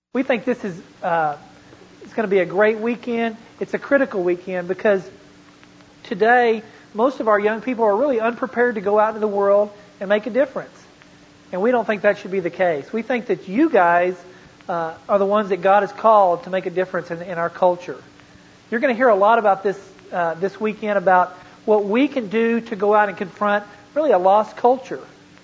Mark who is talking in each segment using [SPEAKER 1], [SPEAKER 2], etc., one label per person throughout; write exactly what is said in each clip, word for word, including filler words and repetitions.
[SPEAKER 1] We think this is uh, it's going to be a great weekend. It's a critical weekend because today most of our young people are really unprepared to go out into the world and make a difference. And we don't think that should be the case. We think that you guys uh, are the ones that God has called to make a difference in, in our culture. You're going to hear a lot about this uh, this weekend about what we can do to go out and confront really a lost culture.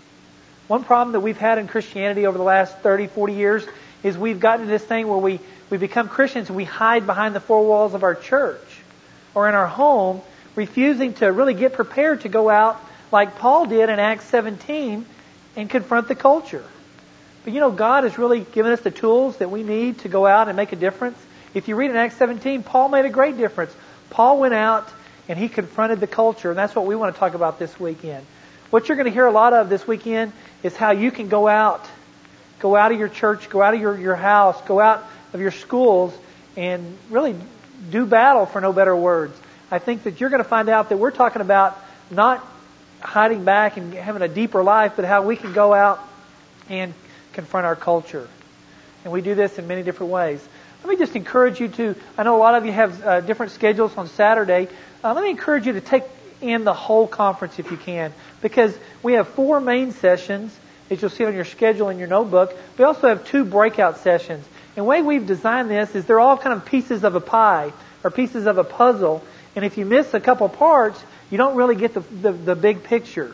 [SPEAKER 1] One problem that we've had in Christianity over the last thirty, forty years is we've gotten to this thing where we, we become Christians and we hide behind the four walls of our church or in our home, refusing to really get prepared to go out like Paul did in Acts seventeen and confront the culture. But you know, God has really given us the tools that we need to go out and make a difference. If you read in Acts seventeen, Paul made a great difference. Paul went out and he confronted the culture, and that's what we want to talk about this weekend. What you're going to hear a lot of this weekend is how you can go out, go out of your church, go out of your, your house, go out of your schools, and really do battle, for no better words. I think that you're going to find out that we're talking about not hiding back and having a deeper life, but how we can go out and confront our culture. And we do this in many different ways. Let me just encourage you to, I know a lot of you have uh, different schedules on Saturday. Uh, let me encourage you to take in the whole conference if you can, because we have four main sessions, as you'll see on your schedule in your notebook. We also have two breakout sessions. And the way we've designed this is they're all kind of pieces of a pie or pieces of a puzzle. And if you miss a couple parts, you don't really get the, the, the big picture.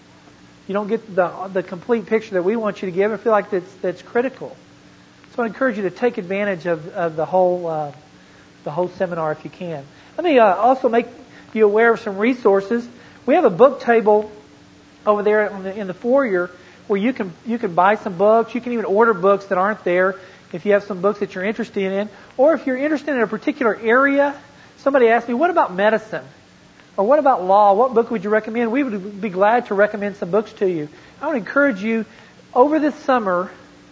[SPEAKER 1] You don't get the the complete picture that we want you to give. I feel like that's that's critical. So I encourage you to take advantage of, of the whole uh, the whole seminar if you can. Let me uh, also make you aware of some resources. We have a book table over there in the, in the foyer where you can you can buy some books. You can even order books that aren't there if you have some books that you're interested in, or if you're interested in a particular area. Somebody asked me, "What about medicine?" Or what about law? What book would you recommend? We would be glad to recommend some books to you. I would encourage you over this summer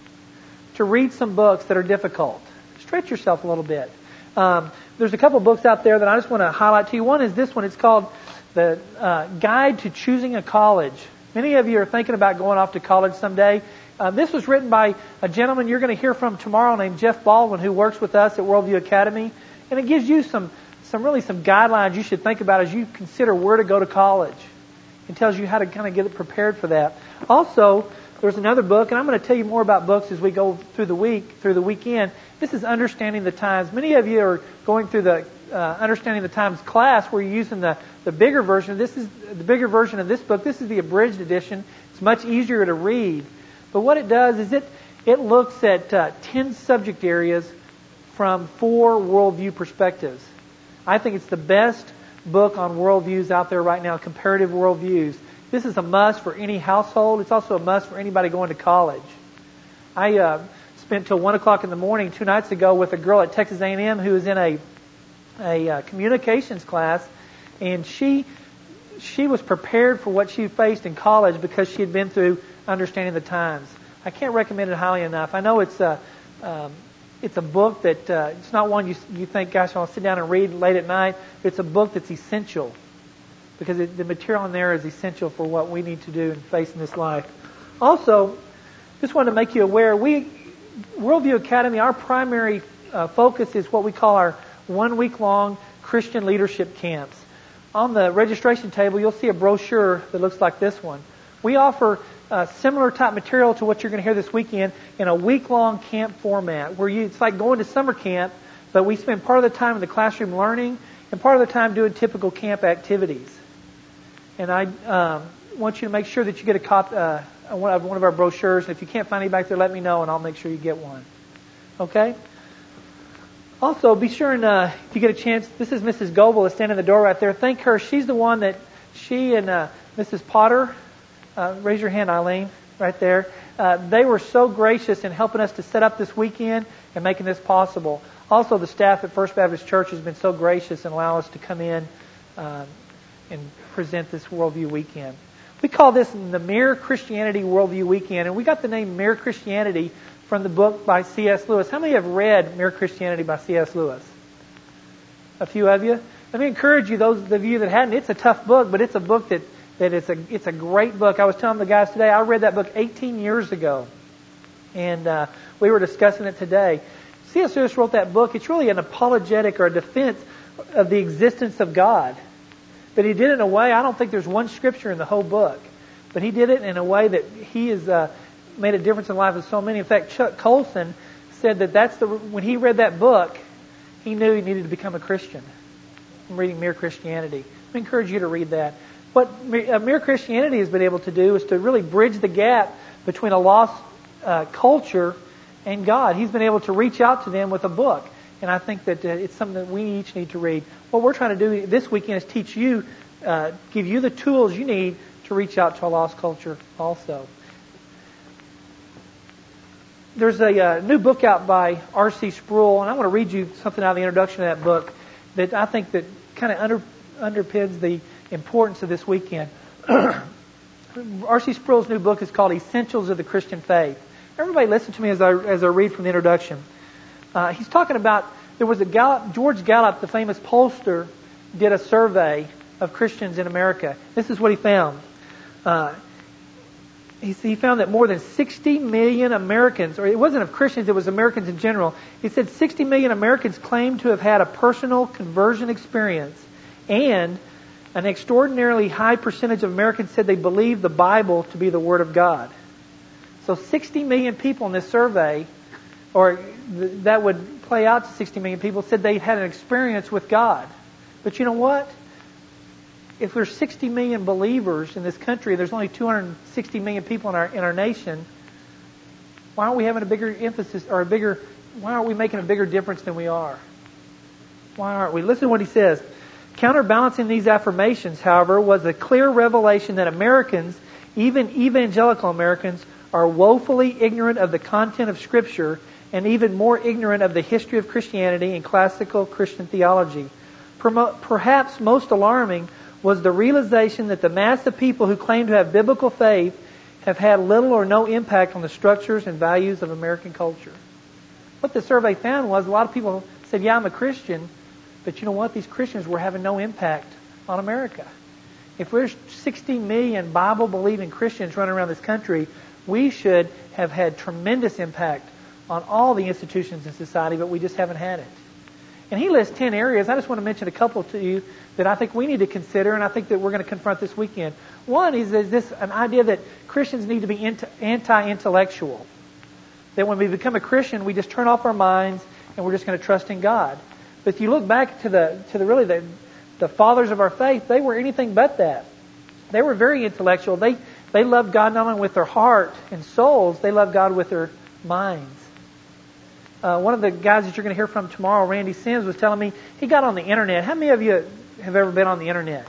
[SPEAKER 1] to read some books that are difficult. Stretch yourself a little bit. Um, there's a couple books out there that I just want to highlight to you. One is this one. It's called The uh, Guide to Choosing a College. Many of you are thinking about going off to college someday. Uh, this was written by a gentleman you're going to hear from tomorrow named Jeff Baldwin, who works with us at Worldview Academy. And it gives you some some really some guidelines you should think about as you consider where to go to college. It tells you how to kind of get prepared for that. Also, there's another book, and I'm going to tell you more about books as we go through the week, through the weekend. This is Understanding the Times. Many of you are going through the uh, Understanding the Times class where you're using the, the bigger version. This is the bigger version of this book. This is the abridged edition. It's much easier to read. But what it does is it, it looks at uh, ten subject areas from four worldview perspectives. I think it's the best book on worldviews out there right now, comparative worldviews. This is a must for any household. It's also a must for anybody going to college. I uh, spent till one o'clock in the morning two nights ago with a girl at Texas A and M who was in a a uh, communications class, and she she was prepared for what she faced in college because she had been through Understanding the Times. I can't recommend it highly enough. I know it's a um, It's a book that, uh, it's not one you you think, gosh, I'll sit down and read late at night. It's a book that's essential because it, the material in there is essential for what we need to do and face in this life. Also, just wanted to make you aware, we, Worldview Academy, our primary uh, focus is what we call our one-week-long Christian leadership camps. On the registration table, you'll see a brochure that looks like this one. We offer Uh, similar type material to what you're going to hear this weekend in a week-long camp format where you, it's like going to summer camp, but we spend part of the time in the classroom learning and part of the time doing typical camp activities. And I um, want you to make sure that you get a copy uh, of one of our brochures. And if you can't find any back there, let me know and I'll make sure you get one. Okay? Also, be sure and uh, if you get a chance, this is Missus Goebel is standing in the door right there. Thank her. She's the one that she and uh, Missus Potter, Uh, raise your hand, Eileen, right there. Uh, they were so gracious in helping us to set up this weekend and making this possible. Also, the staff at First Baptist Church has been so gracious in allowing us to come in uh, and present this Worldview Weekend. We call this the Mere Christianity Worldview Weekend, and we got the name Mere Christianity from the book by C S Lewis. How many have read Mere Christianity by C S Lewis? A few of you? Let me encourage you, those of you that hadn't, it's a tough book, but it's a book that that it's a it's a great book. I was telling the guys today, I read that book eighteen years ago. And uh, we were discussing it today. C S Lewis wrote that book. It's really an apologetic or a defense of the existence of God. But he did it in a way, I don't think there's one scripture in the whole book. But he did it in a way that he has uh, made a difference in the life of so many. In fact, Chuck Colson said that that's the when he read that book, he knew he needed to become a Christian. I'm reading Mere Christianity. I encourage you to read that. What uh, Mere Christianity has been able to do is to really bridge the gap between a lost uh, culture and God. He's been able to reach out to them with a book. And I think that uh, it's something that we each need to read. What we're trying to do this weekend is teach you, uh, give you the tools you need to reach out to a lost culture also. There's a uh, new book out by R C Sproul, and I want to read you something out of the introduction to that book that I think that kind of under, underpins the importance of this weekend. R C Sproul's new book is called Essentials of the Christian Faith. Everybody listen to me as I as I read from the introduction. Uh, he's talking about, there was a Gallup, George Gallup, the famous pollster, did a survey of Christians in America. This is what he found. Uh, he, he found that more than sixty million Americans, or it wasn't of Christians, it was Americans in general. He said sixty million Americans claimed to have had a personal conversion experience, and an extraordinarily high percentage of Americans said they believed the Bible to be the Word of God. So sixty million people in this survey, or th- that would play out to sixty million people, said they had an experience with God. But you know what? If there's sixty million believers in this country, there's only two hundred sixty million people in our in our nation. Why aren't we having a bigger emphasis or a bigger? Why aren't we making a bigger difference than we are? Why aren't we? Listen to what he says. Counterbalancing these affirmations, however, was a clear revelation that Americans, even evangelical Americans, are woefully ignorant of the content of Scripture and even more ignorant of the history of Christianity and classical Christian theology. Perhaps most alarming was the realization that the mass of people who claim to have biblical faith have had little or no impact on the structures and values of American culture. What the survey found was a lot of people said, yeah, I'm a Christian, but you know what? These Christians were having no impact on America. If there's sixty million Bible-believing Christians running around this country, we should have had tremendous impact on all the institutions in society, but we just haven't had it. And he lists ten areas. I just want to mention a couple to you that I think we need to consider, and I think that we're going to confront this weekend. One is, is this an idea that Christians need to be anti-intellectual. That when we become a Christian, we just turn off our minds and we're just going to trust in God. But if you look back to the to the really the the fathers of our faith, they were anything but that. They were very intellectual. They they loved God not only with their heart and souls, they loved God with their minds. Uh, one of the guys that you're going to hear from tomorrow, Randy Sims, was telling me he got on the internet. How many of you have ever been on the internet?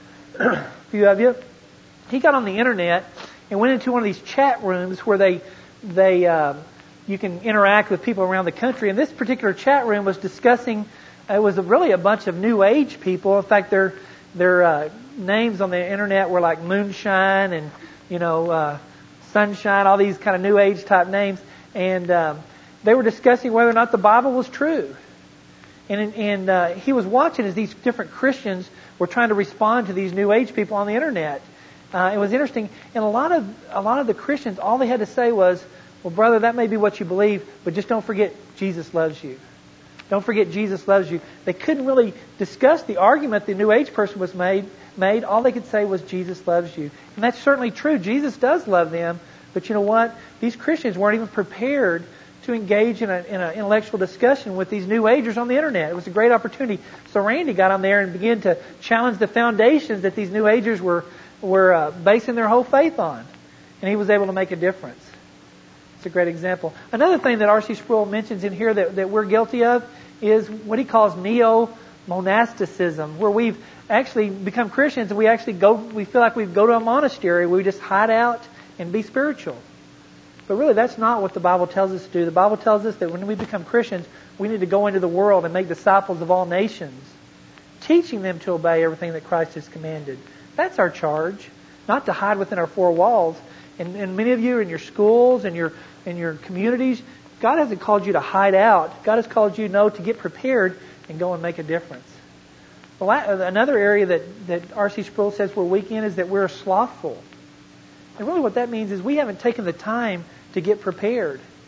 [SPEAKER 1] A few of you. He got on the internet and went into one of these chat rooms where they they uh, you can interact with people around the country. And this particular chat room was discussing. It was really a bunch of New Age people. In fact, their their uh, names on the internet were like Moonshine and you know uh, Sunshine, all these kind of New Age type names, and um, they were discussing whether or not the Bible was true. And and uh, he was watching as these different Christians were trying to respond to these New Age people on the internet. Uh, it was interesting, and a lot of a lot of the Christians, all they had to say was, "Well, brother, that may be what you believe, but just don't forget Jesus loves you. Don't forget Jesus loves you." They couldn't really discuss the argument the New Age person was made. Made all they could say was Jesus loves you, and that's certainly true. Jesus does love them, but you know what? These Christians weren't even prepared to engage in an in a intellectual discussion with these New Agers on the internet. It was a great opportunity. So Randy got on there and began to challenge the foundations that these New Agers were were uh, basing their whole faith on, and he was able to make a difference. It's a great example. Another thing that R C Sproul mentions in here that, that we're guilty of is what he calls neo-monasticism, where we've actually become Christians and we actually go, we feel like we go to a monastery, we just hide out and be spiritual. But really, that's not what the Bible tells us to do. The Bible tells us that when we become Christians, we need to go into the world and make disciples of all nations, teaching them to obey everything that Christ has commanded. That's our charge, not to hide within our four walls. And, and many of you in your schools and your in your communities, God hasn't called you to hide out. God has called you, no, to get prepared and go and make a difference. Well, another area that, that R C Sproul says we're weak in is that we're slothful. And really what that means is we haven't taken the time to get prepared.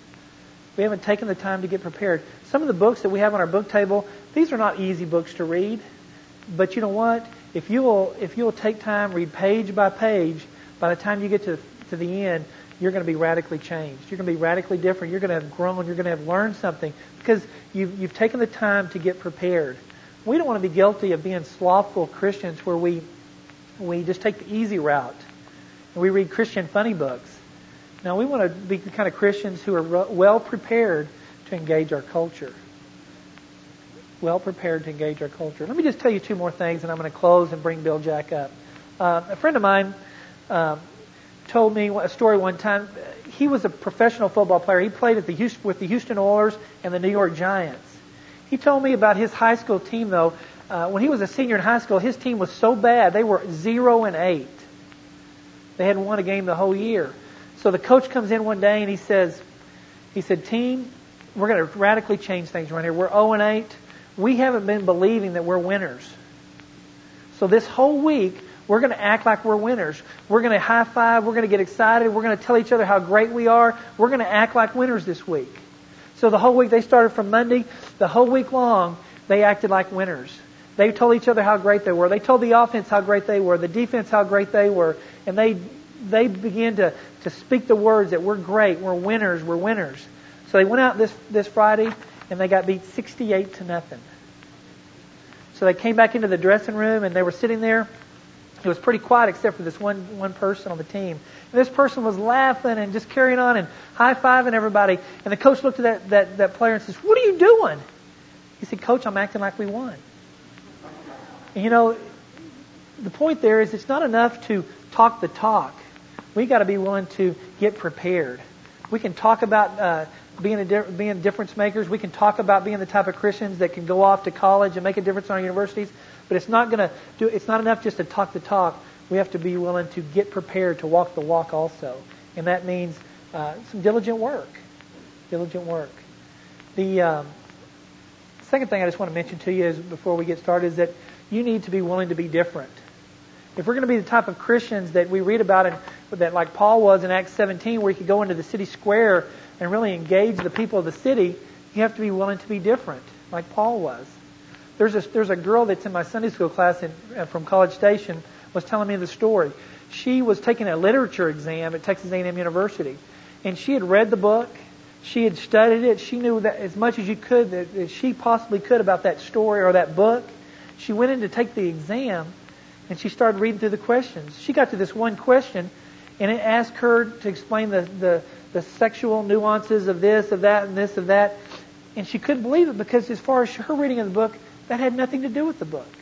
[SPEAKER 1] We haven't taken the time to get prepared. Some of the books that we have on our book table, these are not easy books to read. But you know what? If you will, if you will take time, read page by page, by the time you get to to the end, you're going to be radically changed. You're going to be radically different. You're going to have grown. You're going to have learned something because you've you've taken the time to get prepared. We don't want to be guilty of being slothful Christians where we we just take the easy route and we read Christian funny books. Now we want to be the kind of Christians who are well prepared to engage our culture. Well prepared to engage our culture. Let me just tell you two more things, and I'm going to close and bring Bill Jack up. Uh, a friend of mine um, told me a story one time. He was a professional football player. He played at the Houston, with the Houston Oilers and the New York Giants. He told me about his high school team, though. Uh, when he was a senior in high school, his team was so bad. They were zero and eight. They hadn't won a game the whole year. So the coach comes in one day and he says, he said, team, we're going to radically change things around here. We're zero and eight. We haven't been believing that we're winners. So this whole week, we're going to act like we're winners. We're going to high five. We're going to get excited. We're going to tell each other how great we are. We're going to act like winners this week. So the whole week, they started from Monday. The whole week long, they acted like winners. They told each other how great they were. They told the offense how great they were, the defense how great they were. And they they began to, to speak the words that we're great, we're winners, we're winners. So they went out this, this Friday, and they got beat sixty-eight to nothing. So they came back into the dressing room, and they were sitting there. It was pretty quiet except for this one one person on the team. And this person was laughing and just carrying on and high-fiving everybody. And the coach looked at that, that, that player and says, "What are you doing?" He said, "Coach, I'm acting like we won." And you know, the point there is it's not enough to talk the talk. We got to be willing to get prepared. We can talk about uh, being a di- being difference makers. We can talk about being the type of Christians that can go off to college and make a difference in our universities. But it's not going to do. It's not enough just to talk the talk. We have to be willing to get prepared to walk the walk also, and that means uh, some diligent work. Diligent work. The um, second thing I just want to mention to you is before we get started is that you need to be willing to be different. If we're going to be the type of Christians that we read about, and that like Paul was in Acts seventeen, where he could go into the city square and really engage the people of the city, you have to be willing to be different, like Paul was. There's a, there's a girl that's in my Sunday school class in, uh, from College Station was telling me the story. She was taking a literature exam at Texas A and M University, and she had read the book. She had studied it. She knew that as much as you could, that, that she possibly could about that story or that book. She went in to take the exam, and she started reading through the questions. She got to this one question, and it asked her to explain the, the, the sexual nuances of this, of that, and this, of that. And she couldn't believe it because as far as her reading of the book, that had nothing to do with the book.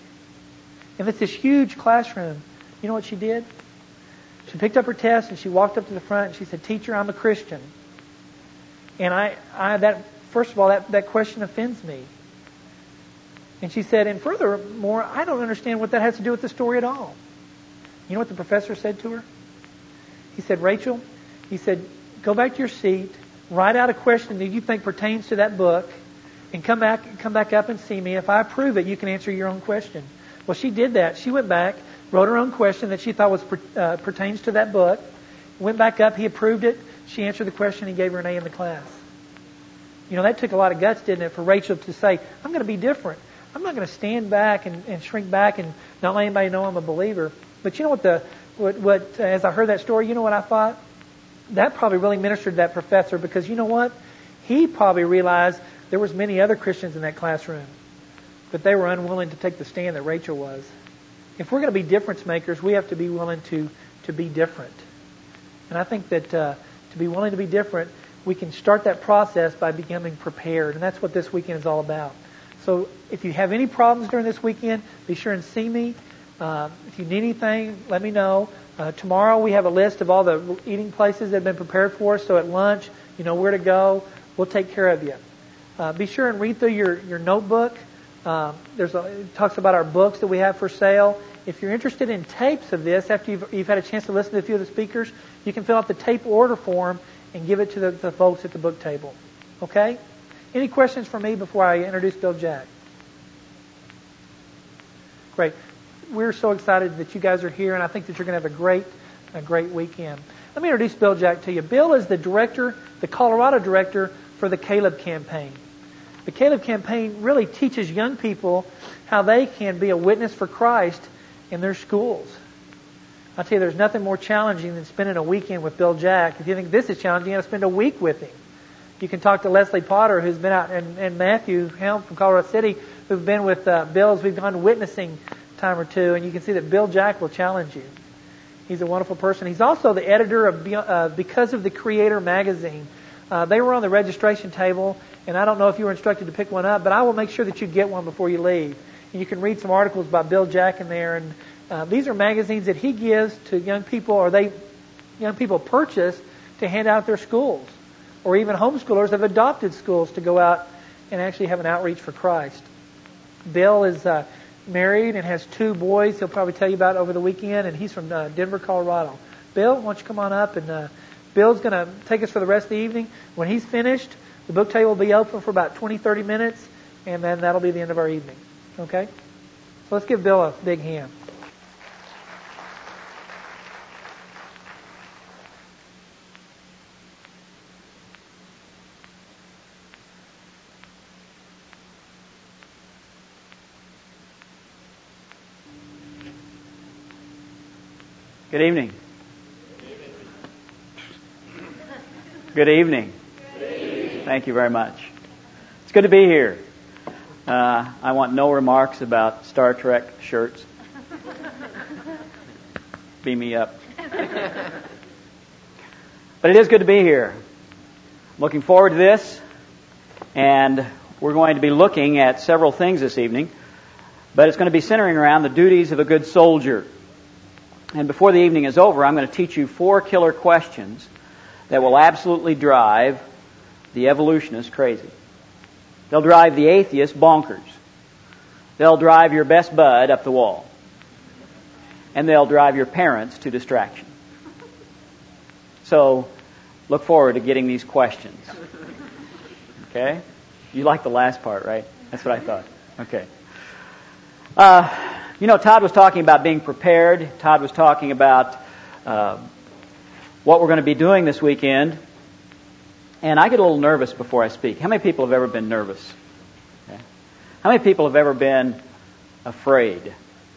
[SPEAKER 1] And it's this huge classroom. You know what she did? She picked up her test and she walked up to the front and she said, "Teacher, I'm a Christian. And I, I that first of all, that, that question offends me." And she said, "And furthermore, I don't understand what that has to do with the story at all." You know what the professor said to her? He said, "Rachel," he said, "go back to your seat, write out a question that you think pertains to that book, and come back come back up and see me. If I approve it, you can answer your own question." Well, she did that. She went back, wrote her own question that she thought was uh, pertains to that book, went back up, he approved it, she answered the question, and gave her an A in the class. You know, that took a lot of guts, didn't it, for Rachel to say, "I'm going to be different. I'm not going to stand back and, and shrink back and not let anybody know I'm a believer." But you know what, the what, what uh, as I heard that story, you know what I thought? That probably really ministered to that professor, because you know what? He probably realized there was many other Christians in that classroom, but they were unwilling to take the stand that Rachel was. If we're going to be difference makers, we have to be willing to, to be different. And I think that uh, to be willing to be different, we can start that process by becoming prepared. And that's what this weekend is all about. So if you have any problems during this weekend, be sure and see me. Uh, if you need anything, let me know. Uh, tomorrow we have a list of all the eating places that have been prepared for us. So at lunch, you know where to go. We'll take care of you. Uh, be sure and read through your, your notebook. Uh, there's a, it talks about our books that we have for sale. If you're interested in tapes of this, after you've, you've had a chance to listen to a few of the speakers, you can fill out the tape order form and give it to the, the folks at the book table. Okay? Any questions for me before I introduce Bill Jack? Great. We're so excited that you guys are here, and I think that you're going to have a great, a great weekend. Let me introduce Bill Jack to you. Bill is the director, the Colorado director for the Caleb campaign. The Caleb campaign really teaches young people how they can be a witness for Christ in their schools. I'll tell you, there's nothing more challenging than spending a weekend with Bill Jack. If you think this is challenging, you have to spend a week with him. You can talk to Leslie Potter, who's been out, and, and Matthew Helm from Colorado City, who've been with uh, Bill as we've gone witnessing time or two, and you can see that Bill Jack will challenge you. He's a wonderful person. He's also the editor of uh, Because of the Creator magazine. Uh, they were on the registration table, and I don't know if you were instructed to pick one up, but I will make sure that you get one before you leave. And you can read some articles by Bill Jack in there, and uh, these are magazines that he gives to young people, or they young people purchase to hand out at their schools, or even homeschoolers have adopted schools to go out and actually have an outreach for Christ. Bill is uh, married and has two boys he'll probably tell you about over the weekend, and he's from uh, Denver, Colorado. Bill, why don't you come on up, and uh, Bill's going to take us for the rest of the evening. When he's finished, the book table will be open for about twenty, thirty minutes, and then that'll be the end of our evening. Okay? So let's give Bill a big hand.
[SPEAKER 2] Good evening. Good evening. Good evening. Thank you very much. It's good to be here. Uh, I want no remarks about Star Trek shirts. Beam me up. But it is good to be here. Looking forward to this. And we're going to be looking at several things this evening. But it's going to be centering around the duties of a good soldier. And before the evening is over, I'm going to teach you four killer questions that will absolutely drive the evolutionist crazy. They'll drive the atheist bonkers. They'll drive your best bud up the wall. And they'll drive your parents to distraction. So, look forward to getting these questions. Okay? You like the last part, right? That's what I thought. Okay. Uh... You know, Todd was talking about being prepared. Todd was talking about uh, what we're going to be doing this weekend. And I get a little nervous before I speak. How many people have ever been nervous? Okay. How many people have ever been afraid?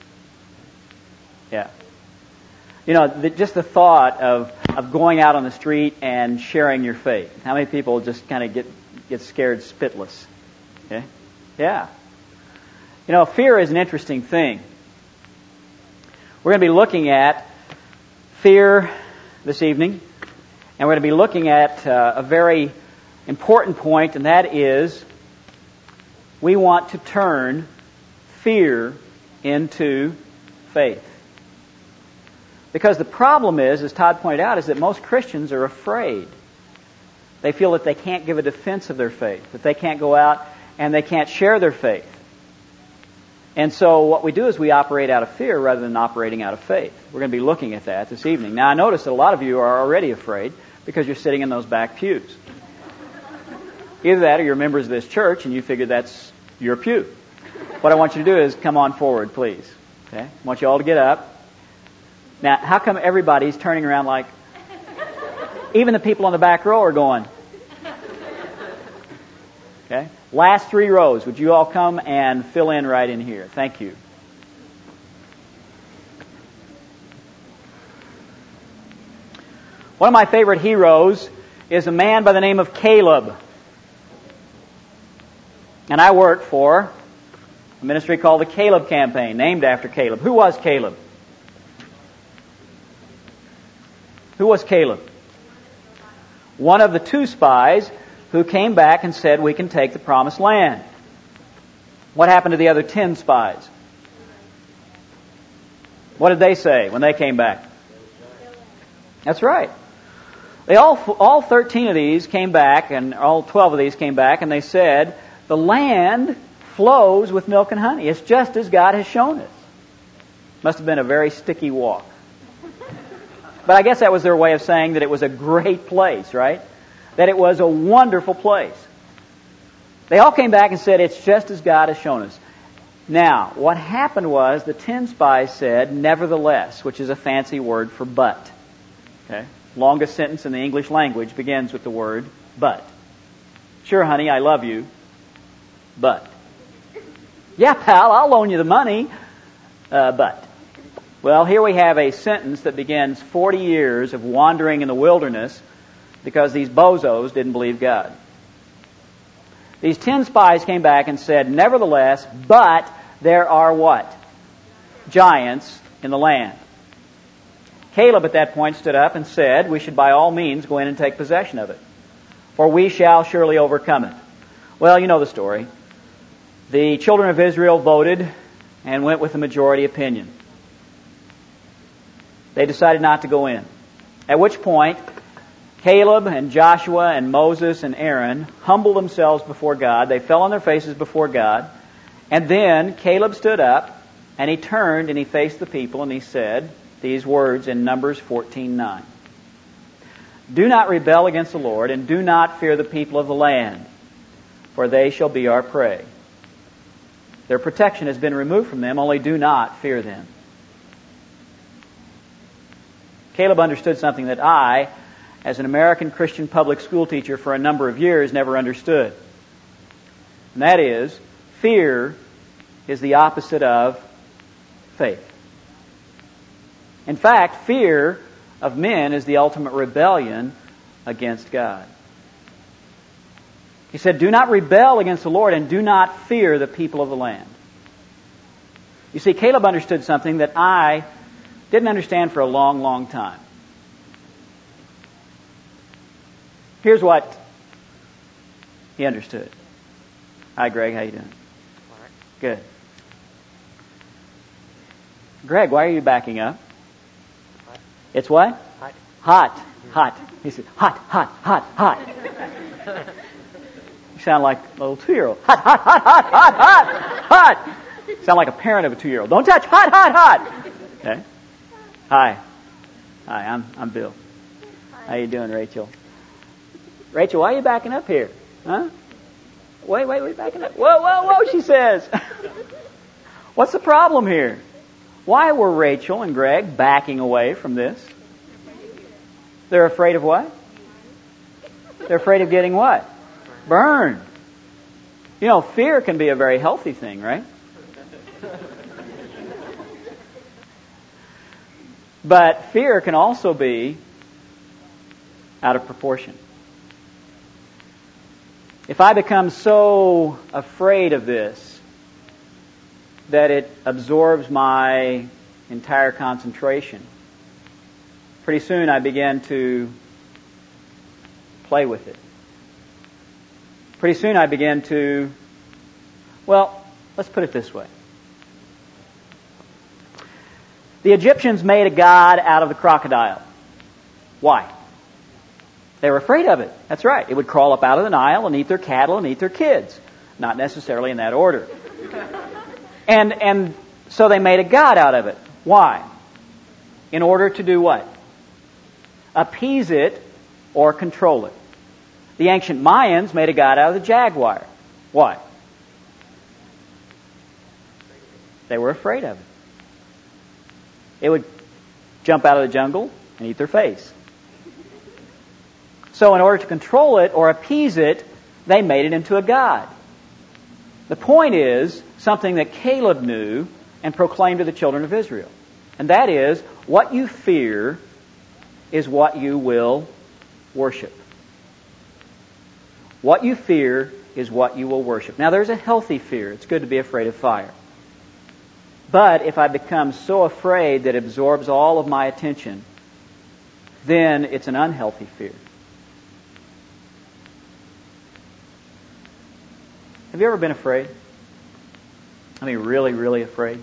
[SPEAKER 2] Yeah. You know, the, just the thought of, of going out on the street and sharing your faith. How many people just kind of get, get scared spitless? Okay. Yeah. You know, fear is an interesting thing. We're going to be looking at fear this evening, and we're going to be looking at uh, a very important point, and that is we want to turn fear into faith. Because the problem is, as Todd pointed out, is that most Christians are afraid. They feel that they can't give a defense of their faith, that they can't go out and they can't share their faith. And so what we do is we operate out of fear rather than operating out of faith. We're going to be looking at that this evening. Now, I notice that a lot of you are already afraid because you're sitting in those back pews. Either that or you're members of this church and you figure that's your pew. What I want you to do is come on forward, please. Okay? I want you all to get up. Now, how come everybody's turning around like... Even the people on the back row are going... Okay? Last three rows, would you all come and fill in right in here? Thank you. One of my favorite heroes is a man by the name of Caleb. And I work for a ministry called the Caleb Campaign, named after Caleb. Who was Caleb? Who was Caleb? One of the two spies who came back and said, we can take the promised land. What happened to the other ten spies? What did they say when they came back? That's right. They all, all thirteen of these came back, and all twelve of these came back, and they said, the land flows with milk and honey. It's just as God has shown us. Must have been a very sticky walk. But I guess that was their way of saying that it was a great place, right? That it was a wonderful place. They all came back and said, it's just as God has shown us. Now, what happened was the ten spies said, nevertheless, which is a fancy word for but. Okay? Longest sentence in the English language begins with the word but. Sure, honey, I love you, but. Yeah, pal, I'll loan you the money, uh, but. Well, here we have a sentence that begins forty years of wandering in the wilderness because these bozos didn't believe God. These ten spies came back and said, nevertheless, but there are what? Giants in the land. Caleb at that point stood up and said, we should by all means go in and take possession of it, for we shall surely overcome it. Well, you know the story. The children of Israel voted and went with the majority opinion. They decided not to go in. At which point, Caleb and Joshua and Moses and Aaron humbled themselves before God. They fell on their faces before God. And then Caleb stood up and he turned and he faced the people and he said these words in Numbers fourteen nine. Do not rebel against the Lord and do not fear the people of the land, for they shall be our prey. Their protection has been removed from them, only do not fear them. Caleb understood something that I, as an American Christian public school teacher for a number of years, never understood. And that is, fear is the opposite of faith. In fact, fear of men is the ultimate rebellion against God. He said, do not rebel against the Lord and do not fear the people of the land. You see, Caleb understood something that I didn't understand for a long, long time. Here's what he understood. Hi, Greg. How you doing?
[SPEAKER 3] All right.
[SPEAKER 2] Good. Greg, why are you backing up?
[SPEAKER 3] Hot.
[SPEAKER 2] It's what?
[SPEAKER 3] Hot.
[SPEAKER 2] Hot. Hot. He said, hot, hot, hot, hot. You sound like a little two-year-old. Hot, hot, hot, hot, hot, hot, hot. You sound like a parent of a two-year-old. Don't touch. Hot, hot, hot. Okay. Hi. Hi, I'm I'm Bill. Hi. How you doing, Rachel? Rachel, why are you backing up here? Huh? Wait, wait, wait, backing up. Whoa, whoa, whoa, she says. What's the problem here? Why were Rachel and Greg backing away from this? They're afraid of what? They're afraid of getting what? Burned. You know, fear can be a very healthy thing, right? But fear can also be out of proportion. If I become so afraid of this that it absorbs my entire concentration, pretty soon I begin to play with it. Pretty soon I begin to, well, let's put it this way. The Egyptians made a god out of the crocodile. Why? They were afraid of it. That's right. It would crawl up out of the Nile and eat their cattle and eat their kids. Not necessarily in that order. And and so they made a god out of it. Why? In order to do what? Appease it or control it. The ancient Mayans made a god out of the jaguar. Why? They were afraid of it. It would jump out of the jungle and eat their face. So in order to control it or appease it, they made it into a god. The point is something that Caleb knew and proclaimed to the children of Israel. And that is, what you fear is what you will worship. What you fear is what you will worship. Now there's a healthy fear. It's good to be afraid of fire. But if I become so afraid that it absorbs all of my attention, then it's an unhealthy fear. Have you ever been afraid? I mean, really, really afraid?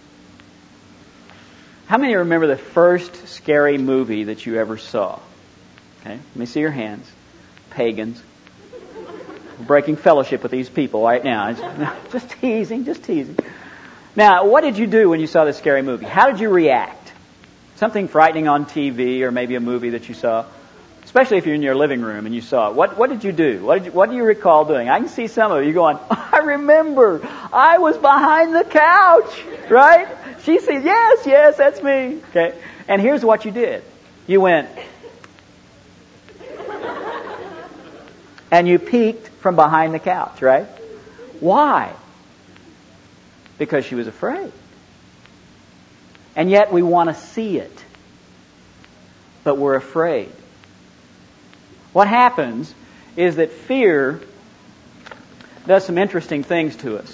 [SPEAKER 2] How many remember the first scary movie that you ever saw? Okay, let me see your hands. Pagans. We're breaking fellowship with these people right now. Just teasing, just teasing. Now, what did you do when you saw this scary movie? How did you react? Something frightening on T V or maybe a movie that you saw, especially if you're in your living room and you saw it. What, what did you do? What, did you, what do you recall doing? I can see some of you going, I remember, I was behind the couch, right? She said, yes, yes, that's me. Okay. And here's what you did. You went, and you peeked from behind the couch, right? Why? Because she was afraid. And yet we want to see it, but we're afraid. What happens is that fear does some interesting things to us.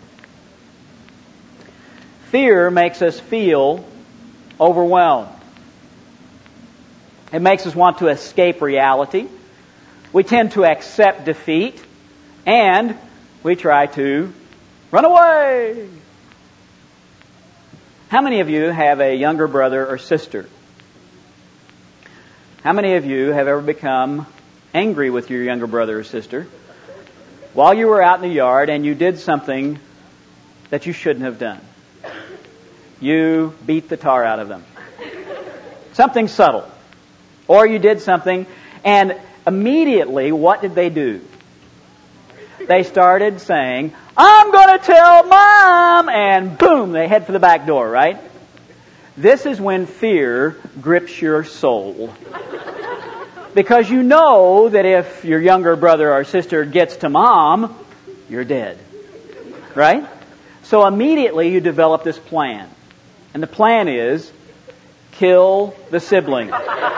[SPEAKER 2] Fear makes us feel overwhelmed. It makes us want to escape reality. We tend to accept defeat, and we try to run away. How many of you have a younger brother or sister? How many of you have ever become angry with your younger brother or sister while you were out in the yard and you did something that you shouldn't have done? You beat the tar out of them. Something subtle. Or you did something, and immediately, what did they do? They started saying, "I'm going to tell Mom!" And boom, they head for the back door, right? This is when fear grips your soul. Because you know that if your younger brother or sister gets to Mom, you're dead. Right? So immediately you develop this plan. And the plan is, kill the sibling.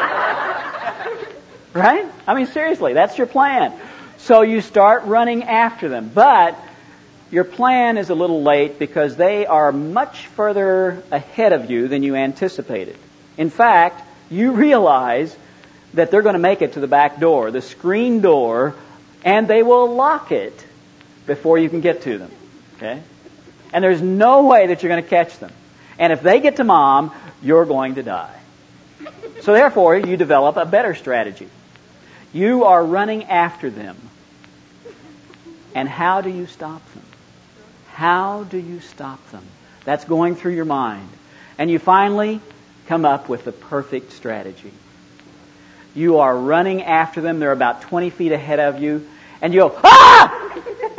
[SPEAKER 2] Right? I mean, seriously, that's your plan. So you start running after them. But your plan is a little late because they are much further ahead of you than you anticipated. In fact, you realize that they're going to make it to the back door, the screen door, and they will lock it before you can get to them. Okay? And there's no way that you're going to catch them. And if they get to Mom, you're going to die. So therefore, you develop a better strategy. You are running after them. And how do you stop them? How do you stop them? That's going through your mind. And you finally come up with the perfect strategy. You are running after them. They're about twenty feet ahead of you. And you go, "Ah!"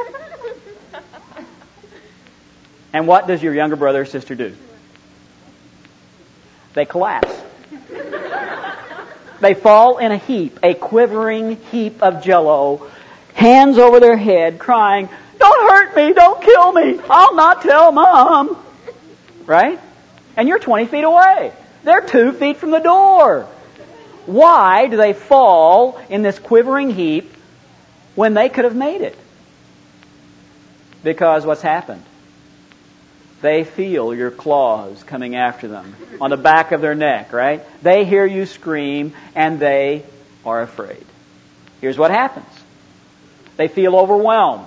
[SPEAKER 2] And what does your younger brother or sister do? They collapse. They fall in a heap, a quivering heap of jello, hands over their head, crying, "Don't hurt me, don't kill me, I'll not tell Mom." Right? And you're twenty feet away. They're two feet from the door. Why do they fall in this quivering heap when they could have made it? Because what's happened? They feel your claws coming after them on the back of their neck, right? They hear you scream, and they are afraid. Here's what happens. They feel overwhelmed.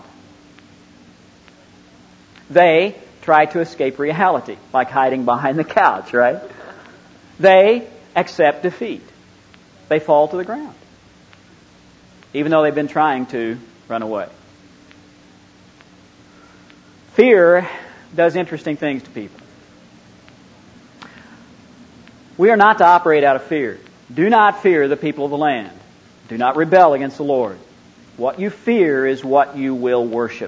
[SPEAKER 2] They try to escape reality, like hiding behind the couch, right? They accept defeat. They fall to the ground, even though they've been trying to run away. Fear does interesting things to people. We are not to operate out of fear. Do not fear the people of the land. Do not rebel against the Lord. What you fear is what you will worship.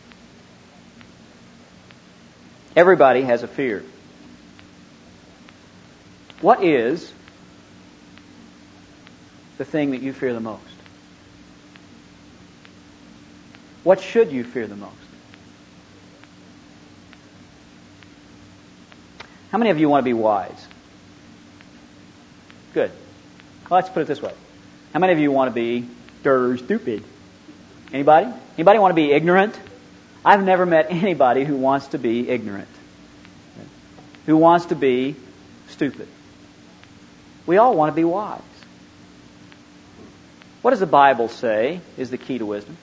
[SPEAKER 2] Everybody has a fear. What is the thing that you fear the most? What should you fear the most? How many of you want to be wise? Good. Well, let's put it this way. How many of you want to be dirt stupid? Anybody? Anybody want to be ignorant? I've never met anybody who wants to be ignorant. Who wants to be stupid. We all want to be wise. What does the Bible say is the key to wisdom?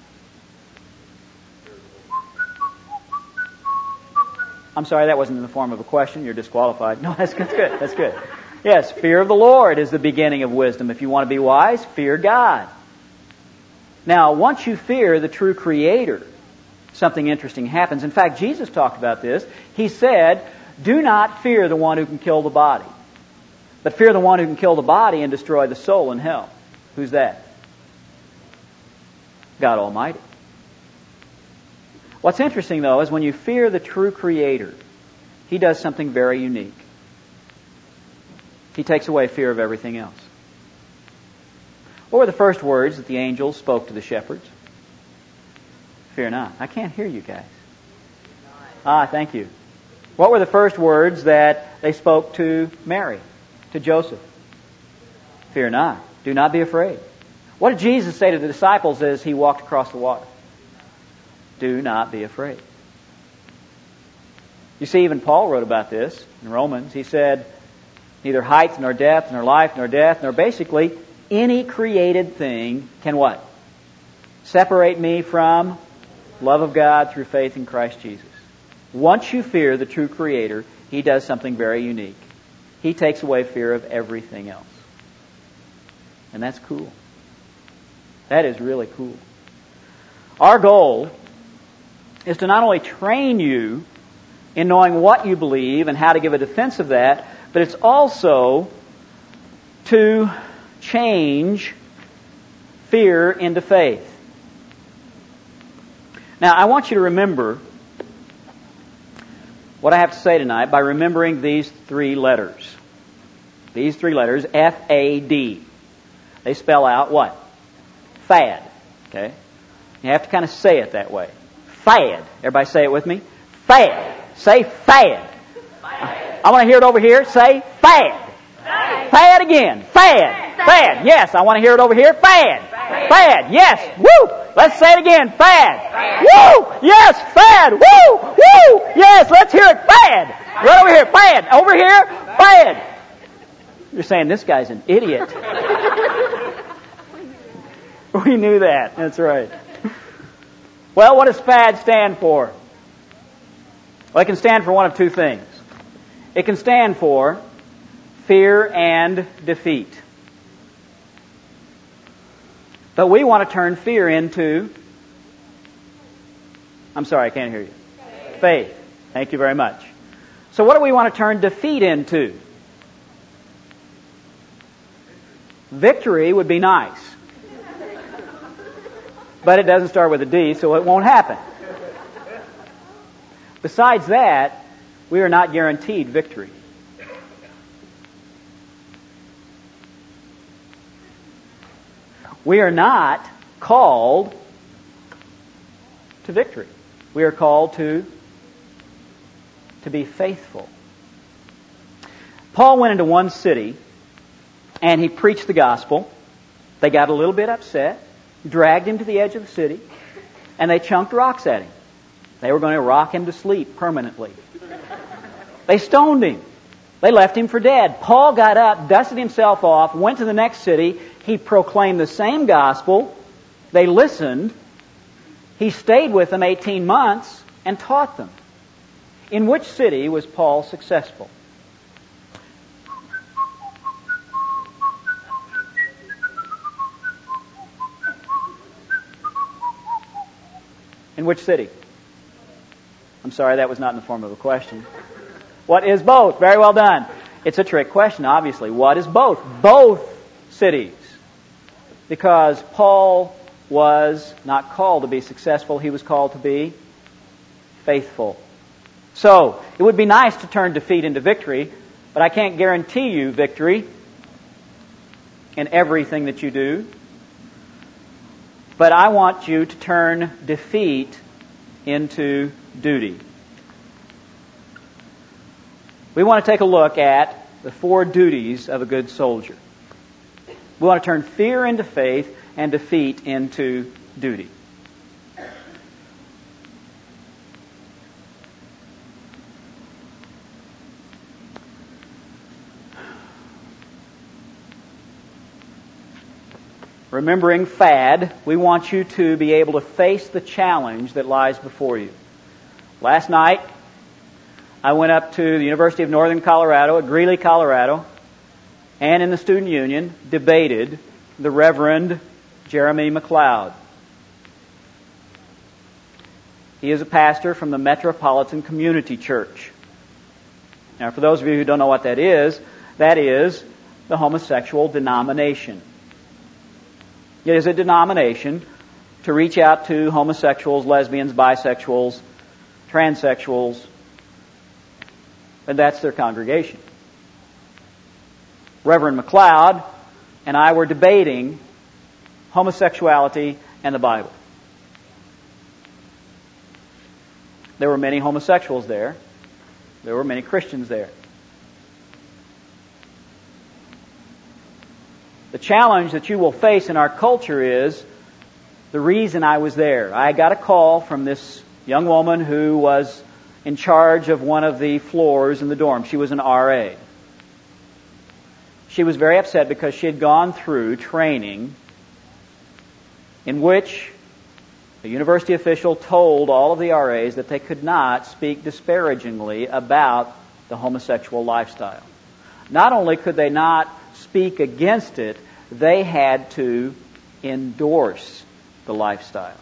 [SPEAKER 2] I'm sorry, that wasn't in the form of a question. You're disqualified. No, that's good. That's good. That's good. Yes, fear of the Lord is the beginning of wisdom. If you want to be wise, fear God. Now, once you fear the true Creator, something interesting happens. In fact, Jesus talked about this. He said, "Do not fear the one who can kill the body, but fear the one who can kill the body and destroy the soul in hell." Who's that? God Almighty. What's interesting, though, is when you fear the true Creator, He does something very unique. He takes away fear of everything else. What were the first words that the angels spoke to the shepherds? Fear not. I can't hear you guys. Ah, thank you. What were the first words that they spoke to Mary, to Joseph? Fear not. Do not be afraid. What did Jesus say to the disciples as he walked across the water? Do not be afraid. You see, even Paul wrote about this in Romans. He said, neither height nor depth nor life nor death nor basically any created thing can what? Separate me from love of God through faith in Christ Jesus. Once you fear the true Creator, He does something very unique. He takes away fear of everything else. And that's cool. That is really cool. Our goal is to not only train you in knowing what you believe and how to give a defense of that, but it's also to change fear into faith. Now, I want you to remember what I have to say tonight by remembering these three letters. These three letters, F A D. They spell out what? Fad. Okay? You have to kind of say it that way. Fad. Everybody say it with me. Fad. Say fad. Fad. I want to hear it over here. Say fad. Fad, fad again. Fad. Fad. Fad. Yes, I want to hear it over here. Fad. Fad. Fad. Yes. Woo! Let's say it again. Fad. Fad. Woo! Yes, fad. Woo! Woo! Yes, let's hear it. Fad. Right over here. Fad. Over here. Fad. You're saying this guy's an idiot. We knew that. That's right. Well, what does FAD stand for? Well, it can stand for one of two things. It can stand for fear and defeat. But we want to turn fear into... I'm sorry, I can't hear you. Faith. Faith. Thank you very much. So what do we want to turn defeat into? Victory would be nice. But it doesn't start with a D, so it won't happen. Besides that, we are not guaranteed victory. We are not called to victory. We are called to, to be faithful. Paul went into one city and he preached the gospel. They got a little bit upset, dragged him to the edge of the city, and they chunked rocks at him. They were going to rock him to sleep permanently. They stoned him. They left him for dead. Paul got up, dusted himself off, went to the next city. He proclaimed the same gospel. They listened. He stayed with them eighteen months and taught them. In which city was Paul successful? In which city? I'm sorry, that was not in the form of a question. What is both? Very well done. It's a trick question, obviously. What is both? Both cities. Because Paul was not called to be successful. He was called to be faithful. So, it would be nice to turn defeat into victory, but I can't guarantee you victory in everything that you do. But I want you to turn defeat into duty. We want to take a look at the four duties of a good soldier. We want to turn fear into faith and defeat into duty. Remembering FAD, we want you to be able to face the challenge that lies before you. Last night, I went up to the University of Northern Colorado at Greeley, Colorado, and in the Student Union debated the Reverend Jeremy McLeod. He is a pastor from the Metropolitan Community Church. Now, for those of you who don't know what that is, that is the homosexual denomination. It is a denomination to reach out to homosexuals, lesbians, bisexuals, transsexuals, and that's their congregation. Reverend McLeod and I were debating homosexuality and the Bible. There were many homosexuals there. There were many Christians there. The challenge that you will face in our culture is the reason I was there. I got a call from this young woman who was in charge of one of the floors in the dorm. She was an R A. She was very upset because she had gone through training in which a university official told all of the R As that they could not speak disparagingly about the homosexual lifestyle. Not only could they not speak against it, they had to endorse the lifestyle.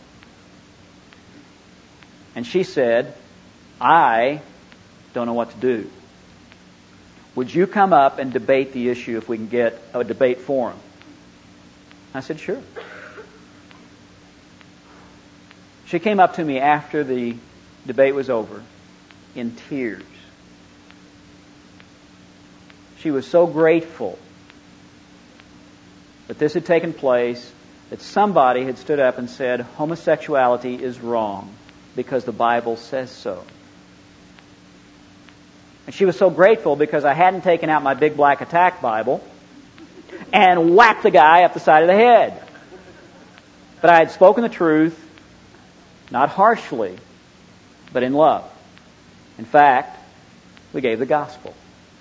[SPEAKER 2] And she said, I don't know what to do. Would you come up and debate the issue if we can get a debate forum? I said, sure. She came up to me after the debate was over in tears. She was so grateful that this had taken place, that somebody had stood up and said, homosexuality is wrong because the Bible says so. And she was so grateful because I hadn't taken out my big black attack Bible and whacked the guy up the side of the head. But I had spoken the truth, not harshly, but in love. In fact, we gave the gospel.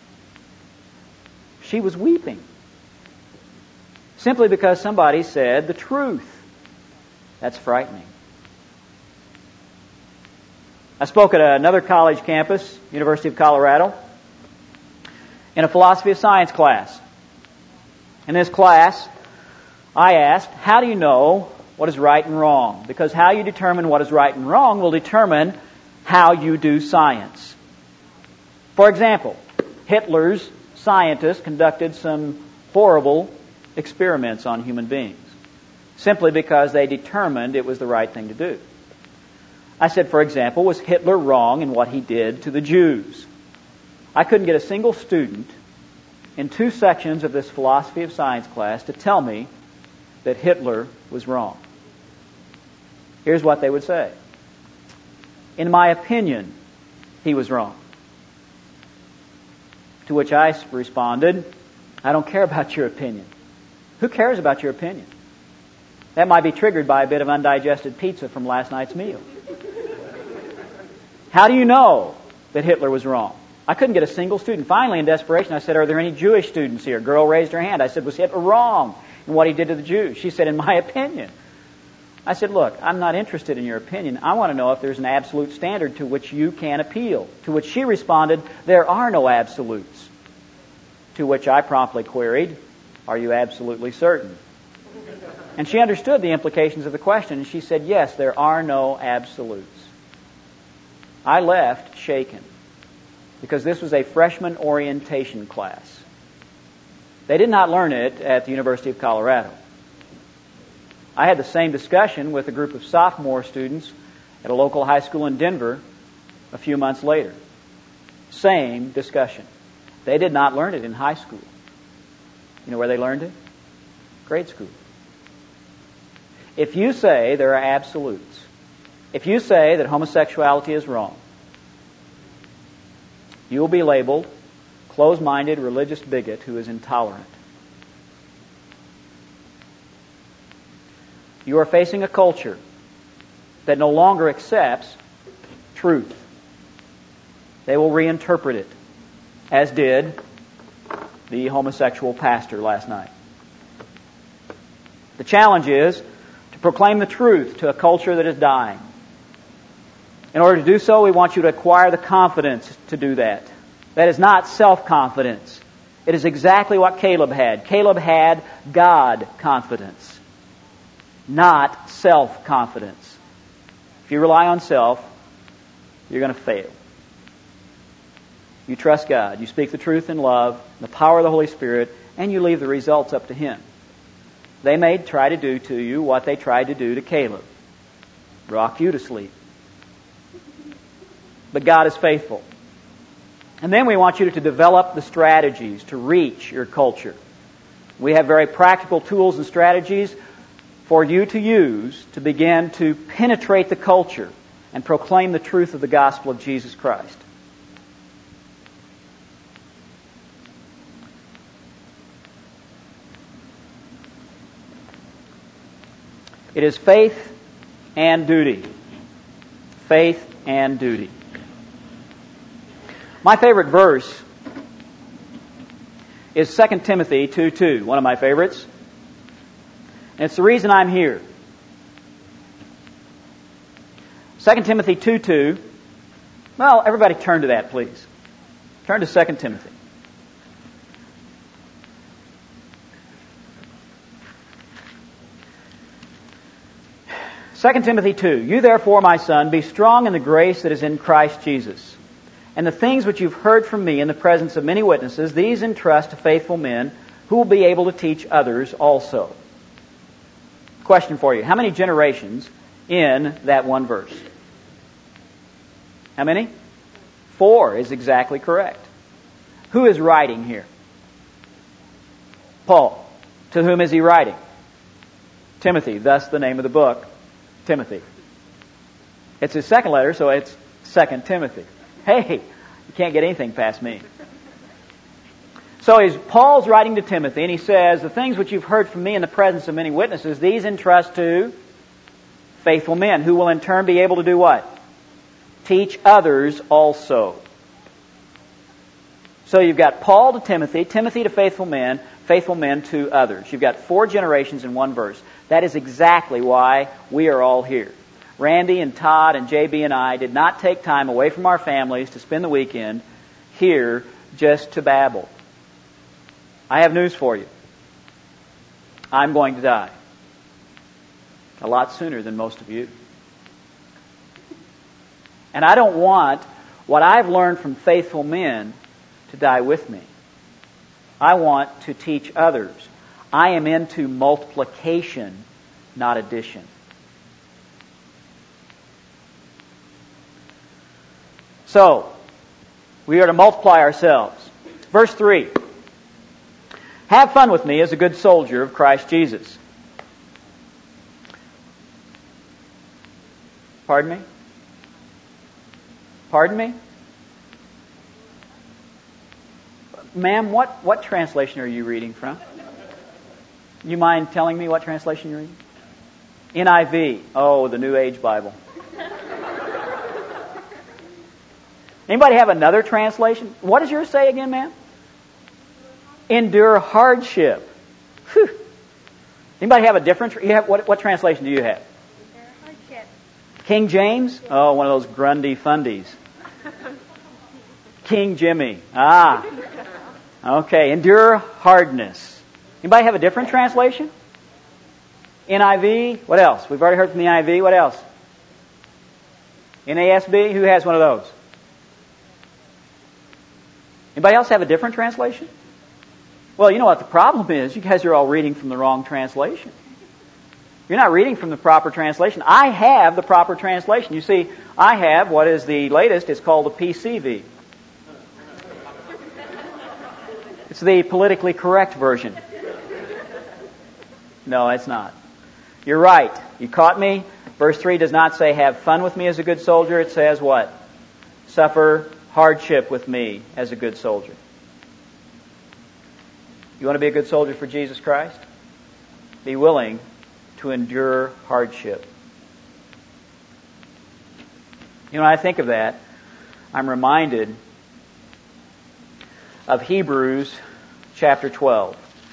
[SPEAKER 2] She was weeping simply because somebody said the truth. That's frightening. I spoke at another college campus, University of Colorado, in a philosophy of science class. In this class, I asked, how do you know what is right and wrong? Because how you determine what is right and wrong will determine how you do science. For example, Hitler's scientists conducted some horrible experiments on human beings simply because they determined it was the right thing to do. I said, for example, was Hitler wrong in what he did to the Jews? I couldn't get a single student in two sections of this philosophy of science class to tell me that Hitler was wrong. Here's what they would say. In my opinion, he was wrong. To which I responded, I don't care about your opinion. Who cares about your opinion? That might be triggered by a bit of undigested pizza from last night's meal. How do you know that Hitler was wrong? I couldn't get a single student. Finally, in desperation, I said, are there any Jewish students here? A girl raised her hand. I said, was Hitler wrong in what he did to the Jews? She said, in my opinion. I said, look, I'm not interested in your opinion. I want to know if there's an absolute standard to which you can appeal. To which she responded, there are no absolutes. To which I promptly queried, are you absolutely certain? And she understood the implications of the question, and she said, yes, there are no absolutes. I left shaken because this was a freshman orientation class. They did not learn it at the University of Colorado. I had the same discussion with a group of sophomore students at a local high school in Denver a few months later. Same discussion. They did not learn it in high school. You know where they learned it? Grade school. If you say there are absolutes, if you say that homosexuality is wrong, you will be labeled closed-minded religious bigot who is intolerant. You are facing a culture that no longer accepts truth. They will reinterpret it, as did the homosexual pastor last night. The challenge is to proclaim the truth to a culture that is dying. In order to do so, we want you to acquire the confidence to do that. That is not self-confidence. It is exactly what Caleb had. Caleb had God confidence, not self-confidence. If you rely on self, you're going to fail. You trust God. You speak the truth in love, the power of the Holy Spirit, and you leave the results up to Him. They may try to do to you what they tried to do to Caleb. Rock you to sleep. But God is faithful. And then we want you to develop the strategies to reach your culture. We have very practical tools and strategies for you to use to begin to penetrate the culture and proclaim the truth of the gospel of Jesus Christ. It is faith and duty. Faith and duty. My favorite verse is Second Timothy two two, one of my favorites. And it's the reason I'm here. Second Timothy two two. Well, everybody turn to that, please. Turn to Second Timothy. Second Timothy two. You therefore, my son, be strong in the grace that is in Christ Jesus. And the things which you've heard from me in the presence of many witnesses, these entrust to faithful men who will be able to teach others also. Question for you. How many generations in that one verse? How many? Four is exactly correct. Who is writing here? Paul. To whom is he writing? Timothy. Thus the name of the book, Timothy. It's his second letter, so it's Second Timothy. Hey, you can't get anything past me. So he's, Paul's writing to Timothy, and he says, the things which you've heard from me in the presence of many witnesses, these entrust to faithful men, who will in turn be able to do what? Teach others also. So you've got Paul to Timothy, Timothy to faithful men, faithful men to others. You've got four generations in one verse. That is exactly why we are all here. Randy and Todd and J B and I did not take time away from our families to spend the weekend here just to babble. I have news for you. I'm going to die. A lot sooner than most of you. And I don't want what I've learned from faithful men to die with me. I want to teach others. I am into multiplication, not addition. So, we are to multiply ourselves. Verse three. Have fun with me as a good soldier of Christ Jesus. Pardon me? Pardon me? Ma'am, what, what translation are you reading from? You mind telling me what translation you're reading? N I V. Oh, the New Age Bible. Anybody have another translation? What does yours say again, ma'am? Endure hardship. Whew. Anybody have a different? You have what? What translation do you have?
[SPEAKER 4] Endure hardship.
[SPEAKER 2] King James? Oh, one of those Grundy fundies. King Jimmy. Ah. Okay. Endure hardness. Anybody have a different translation? N I V. What else? We've already heard from the N I V. What else? N A S B. Who has one of those? Anybody else have a different translation? Well, you know what the problem is? You guys are all reading from the wrong translation. You're not reading from the proper translation. I have the proper translation. You see, I have what is the latest. It's called a P C V. It's the politically correct version. No, it's not. You're right. You caught me. Verse three does not say, have fun with me as a good soldier. It says what? Suffer hardship with me as a good soldier. You want to be a good soldier for Jesus Christ? Be willing to endure hardship. You know, when I think of that, I'm reminded of Hebrews chapter twelve.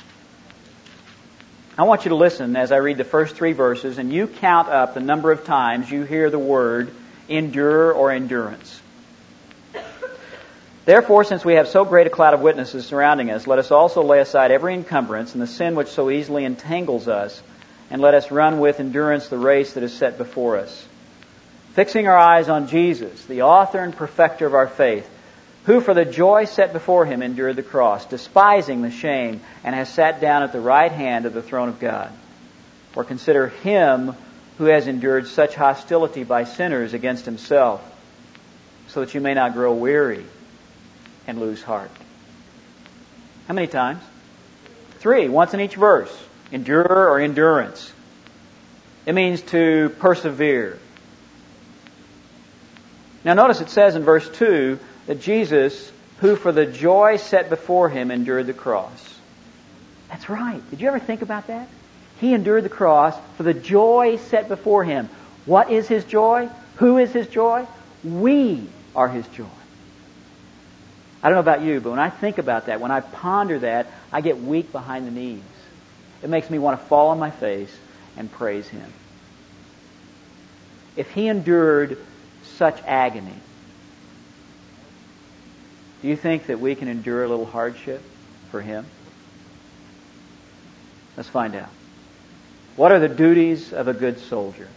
[SPEAKER 2] I want you to listen as I read the first three verses, and you count up the number of times you hear the word endure or endurance. Therefore, since we have so great a cloud of witnesses surrounding us, let us also lay aside every encumbrance and the sin which so easily entangles us, and let us run with endurance the race that is set before us. Fixing our eyes on Jesus, the author and perfecter of our faith, who for the joy set before him endured the cross, despising the shame, and has sat down at the right hand of the throne of God. For consider him who has endured such hostility by sinners against himself, so that you may not grow weary and lose heart. How many times? Three, once in each verse. Endure or endurance. It means to persevere. Now notice it says in verse two that Jesus, who for the joy set before Him endured the cross. That's right. Did you ever think about that? He endured the cross for the joy set before Him. What is His joy? Who is His joy? We are His joy. I don't know about you, but when I think about that, when I ponder that, I get weak behind the knees. It makes me want to fall on my face and praise Him. If He endured such agony, do you think that we can endure a little hardship for Him? Let's find out. What are the duties of a good soldier?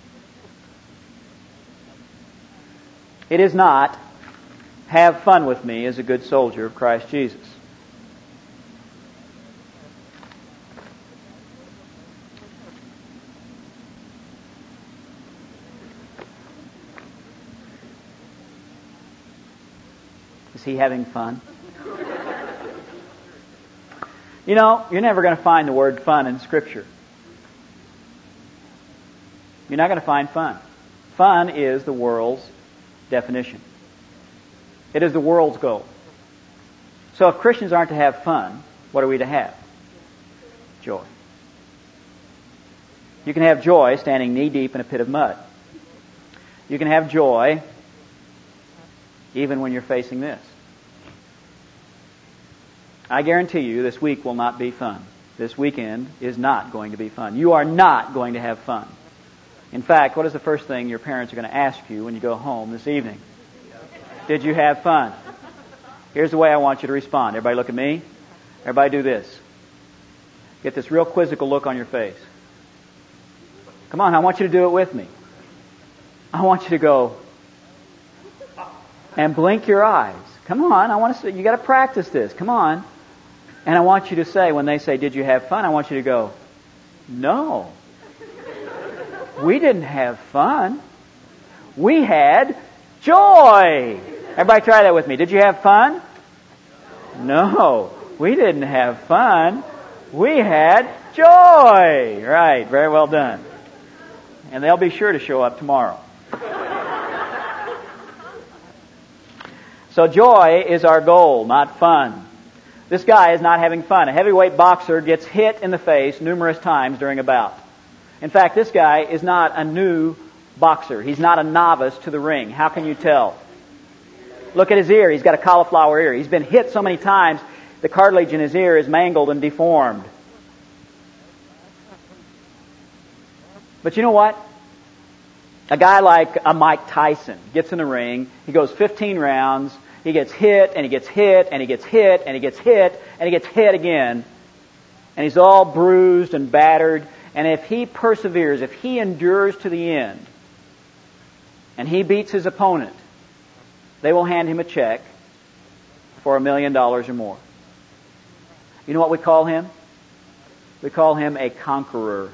[SPEAKER 2] It is not, have fun with me as a good soldier of Christ Jesus. Is he having fun? You know, you're never going to find the word fun in Scripture. You're not going to find fun. Fun is the world's definition. It is the world's goal. So if Christians aren't to have fun, what are we to have? Joy. You can have joy standing knee-deep in a pit of mud. You can have joy even when you're facing this. I guarantee you this week will not be fun. This weekend is not going to be fun. You are not going to have fun. In fact, what is the first thing your parents are going to ask you when you go home this evening? Did you have fun? Here's the way I want you to respond. Everybody look at me. Everybody do this. Get this real quizzical look on your face. Come on, I want you to do it with me. I want you to go and blink your eyes. Come on, I want to say, you got to practice this. Come on. And I want you to say, when they say, did you have fun? I want you to go, no. We didn't have fun. We had joy. Everybody try that with me. Did you have fun? No. We didn't have fun. We had joy. Right. Very well done. And they'll be sure to show up tomorrow. So joy is our goal, not fun. This guy is not having fun. A heavyweight boxer gets hit in the face numerous times during a bout. In fact, this guy is not a new boxer. He's not a novice to the ring. How can you tell? Look at his ear. He's got a cauliflower ear. He's been hit so many times, the cartilage in his ear is mangled and deformed. But you know what? A guy like a Mike Tyson gets in the ring. He goes fifteen rounds. He gets hit, and he gets hit, and he gets hit, and he gets hit, and he gets hit again. And he's all bruised and battered. And if he perseveres, if he endures to the end, and he beats his opponent, they will hand him a check for a million dollars or more. You know what we call him? We call him a conqueror.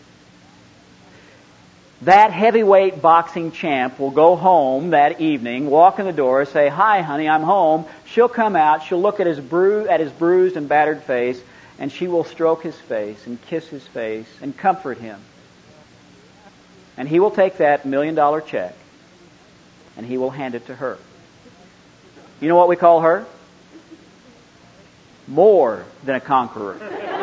[SPEAKER 2] That heavyweight boxing champ will go home that evening, walk in the door, say, "Hi, honey, I'm home." She'll come out, she'll look at his bru- at his bruised and battered face, and she will stroke his face and kiss his face and comfort him. And he will take that million dollar check and he will hand it to her. You know what we call her? More than a conqueror.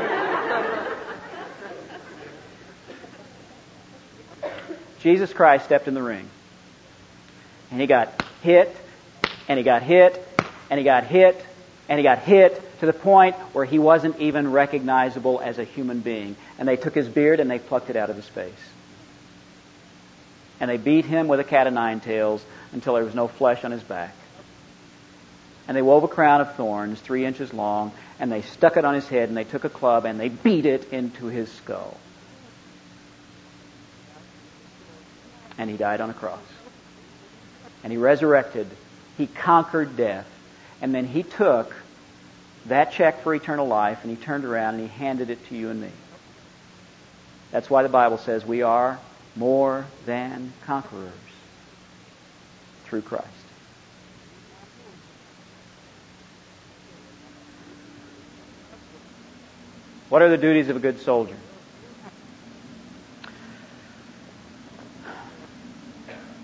[SPEAKER 2] Jesus Christ stepped in the ring. And he got hit, and he got hit, and he got hit, and he got hit to the point where he wasn't even recognizable as a human being. And they took his beard and they plucked it out of his face. And they beat him with a cat o' nine tails until there was no flesh on his back. And they wove a crown of thorns three inches long, and they stuck it on his head, and they took a club and they beat it into his skull. And he died on a cross. And he resurrected. He conquered death. And then he took that check for eternal life and he turned around and he handed it to you and me. That's why the Bible says we are more than conquerors through Christ. What are the duties of a good soldier?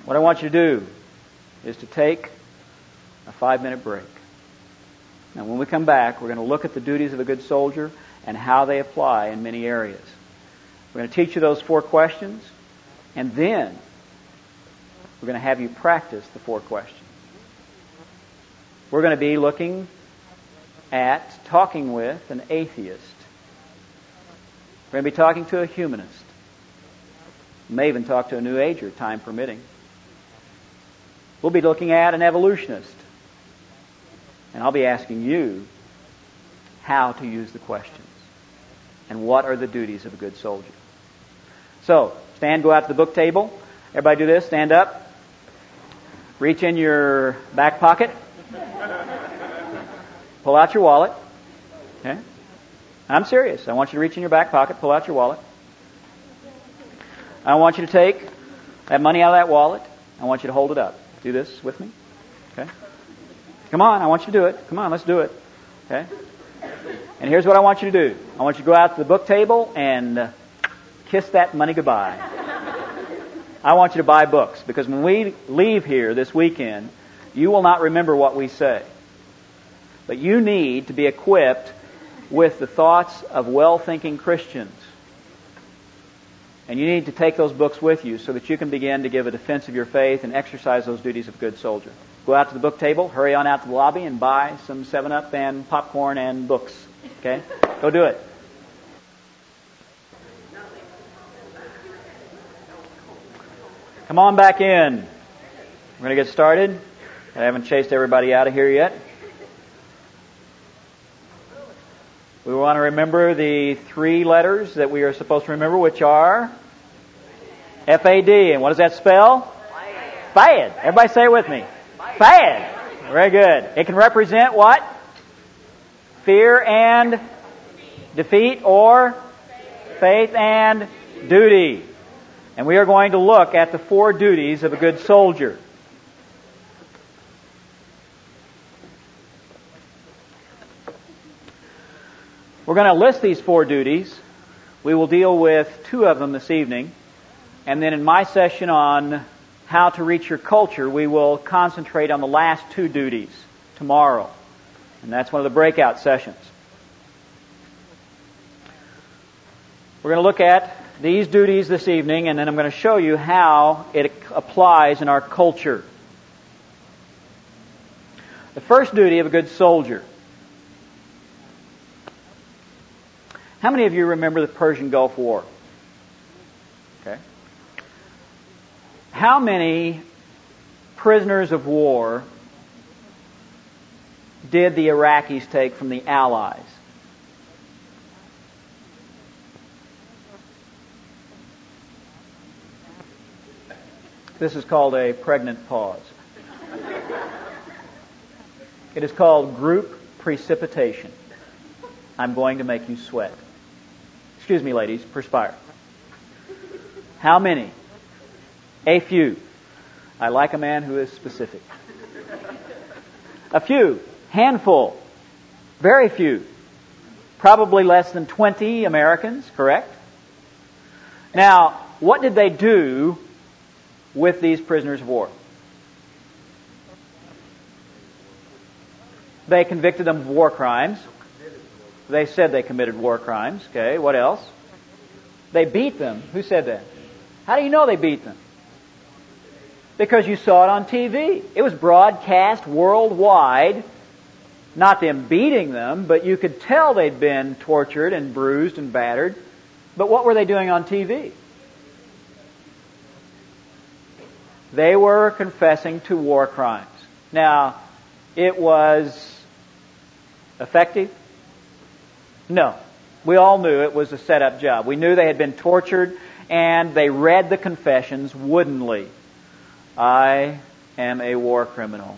[SPEAKER 2] what I want you to do is to take a five-minute break. Now, when we come back, we're going to look at the duties of a good soldier and how they apply in many areas. We're going to teach you those four questions, and then we're going to have you practice the four questions. We're going to be looking at talking with an atheist. We're going to be talking to a humanist. We may even talk to a New Ager, time permitting. We'll be looking at an evolutionist. And I'll be asking you how to use the questions and what are the duties of a good soldier. So, stand, go out to the book table. Everybody do this. Stand up. Reach in your back pocket. Pull out your wallet. Okay? I'm serious. I want you to reach in your back pocket, pull out your wallet. I want you to take that money out of that wallet. I want you to hold it up. Do this with me. Okay? Come on, I want you to do it. Come on, let's do it. Okay? And here's what I want you to do. I want you to go out to the book table and uh, kiss that money goodbye. I want you to buy books, because when we leave here this weekend, you will not remember what we say. But you need to be equipped with the thoughts of well-thinking Christians. And you need to take those books with you so that you can begin to give a defense of your faith and exercise those duties of a good soldier. Go out to the book table, hurry on out to the lobby, and buy some seven up and popcorn and books. Okay? Go do it. Come on back in. We're going to get started. I haven't chased everybody out of here yet. We want to remember the three letters that we are supposed to remember, which are F A D. And what does that spell? Fad. Everybody say it with me. Fad. Very good. It can represent what? Fear and defeat, or faith and duty. And we are going to look at the four duties of a good soldier. We're going to list these four duties. We will deal with two of them this evening. And then in my session on how to reach your culture, we will concentrate on the last two duties tomorrow. And that's one of the breakout sessions. We're going to look at these duties this evening, and then I'm going to show you how it applies in our culture. The first duty of a good soldier. How many of you remember the Persian Gulf War? Okay. How many prisoners of war did the Iraqis take from the Allies? This is called a pregnant pause. It is called group precipitation. I'm going to make you sweat. Excuse me, ladies, perspire. How many? A few. I like a man who is specific. A few. Handful. Very few. Probably less than twenty Americans, correct? Now, what did they do with these prisoners of war? They convicted them of war crimes. They said they committed war crimes. Okay, what else? They beat them. Who said that? How do you know they beat them? Because you saw it on T V. It was broadcast worldwide. Not them beating them, but you could tell they'd been tortured and bruised and battered. But what were they doing on T V? They were confessing to war crimes. Now, it was effective? No. We all knew it was a set-up job. We knew they had been tortured, and they read the confessions woodenly. I am a war criminal.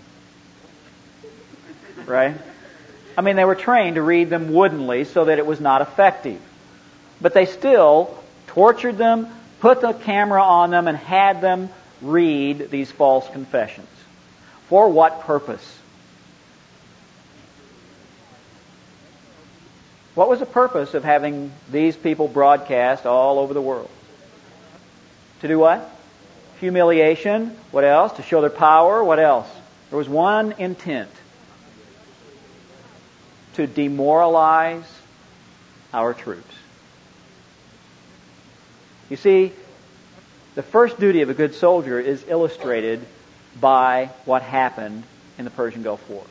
[SPEAKER 2] Right? I mean, they were trained to read them woodenly so that it was not effective. But they still tortured them, put the camera on them, and had them read these false confessions. For what purpose? What was the purpose of having these people broadcast all over the world? To do what? humiliation. What else? To show their power. What else? There was one intent. To demoralize our troops. You see, the first duty of a good soldier is illustrated by what happened in the Persian Gulf War.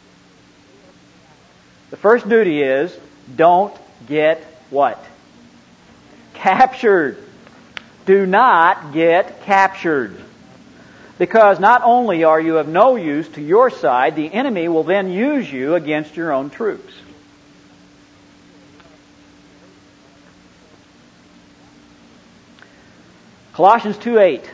[SPEAKER 2] The first duty is, don't get what? Captured. Do not get captured. Because not only are you of no use to your side, the enemy will then use you against your own troops. Colossians two eight.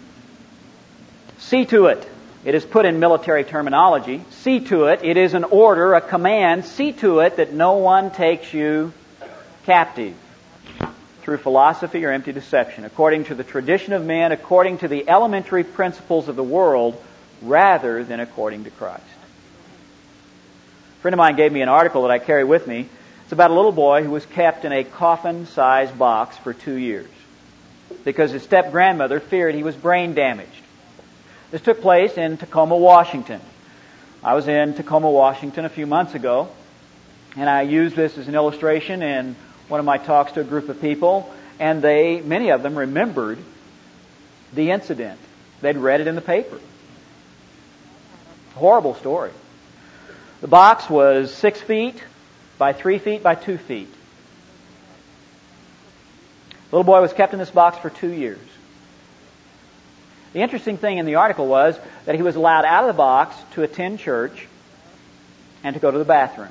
[SPEAKER 2] See to it. It is put in military terminology. See to it. It is an order, a command. See to it that no one takes you captive through philosophy or empty deception, according to the tradition of men, according to the elementary principles of the world, rather than according to Christ. A friend of mine gave me an article that I carry with me. It's about a little boy who was kept in a coffin-sized box for two years because his step-grandmother feared he was brain damaged. This took place in Tacoma, Washington. I was in Tacoma, Washington a few months ago, and I used this as an illustration in one of my talks to a group of people, and they, many of them remembered the incident. They'd read it in the paper. Horrible story. The box was six feet by three feet by two feet. The little boy was kept in this box for two years. The interesting thing in the article was that he was allowed out of the box to attend church and to go to the bathroom.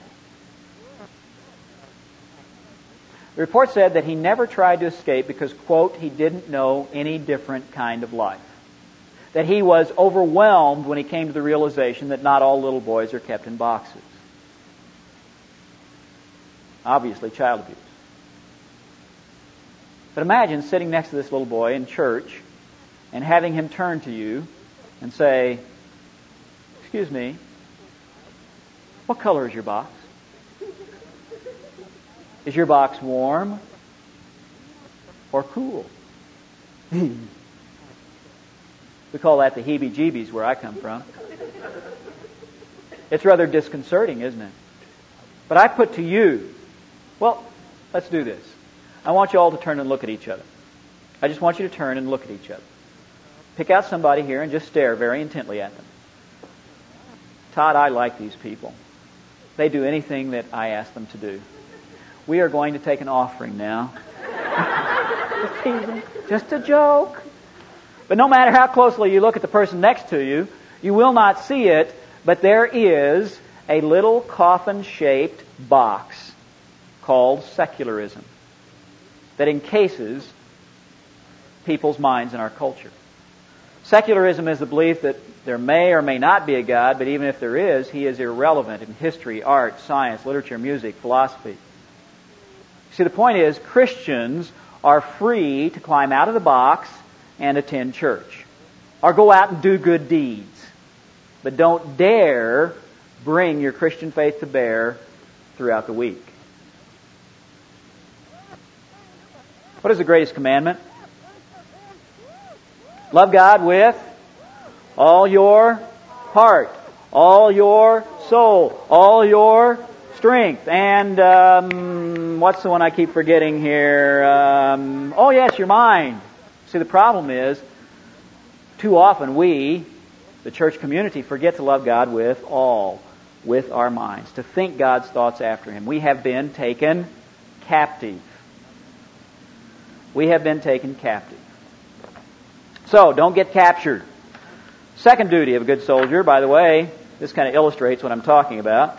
[SPEAKER 2] The report said that he never tried to escape because, quote, he didn't know any different kind of life. That he was overwhelmed when he came to the realization that not all little boys are kept in boxes. Obviously, child abuse. But imagine sitting next to this little boy in church and having him turn to you and say, "Excuse me, what color is your box? Is your box warm or cool?" We call that the heebie-jeebies where I come from. It's rather disconcerting, isn't it? But I put to you, well, let's do this. I want you all to turn and look at each other. I just want you to turn and look at each other. Pick out somebody here and just stare very intently at them. Todd, I like these people. They do anything that I ask them to do. We are going to take an offering now. Just teasing. Just a joke. But no matter how closely you look at the person next to you, you will not see it, but there is a little coffin-shaped box called secularism that encases people's minds in our culture. Secularism is the belief that there may or may not be a God, but even if there is, He is irrelevant in history, art, science, literature, music, philosophy. See, the point is, Christians are free to climb out of the box and attend church, or go out and do good deeds. But don't dare bring your Christian faith to bear throughout the week. What is the greatest commandment? Love God with all your heart, all your soul, all your strength. And um, what's the one I keep forgetting here? Um, oh, yes, your mind. See, the problem is, too often we, the church community, forget to love God with all, with our minds, to think God's thoughts after Him. We have been taken captive. We have been taken captive. So, don't get captured. Second duty of a good soldier, by the way, this kind of illustrates what I'm talking about.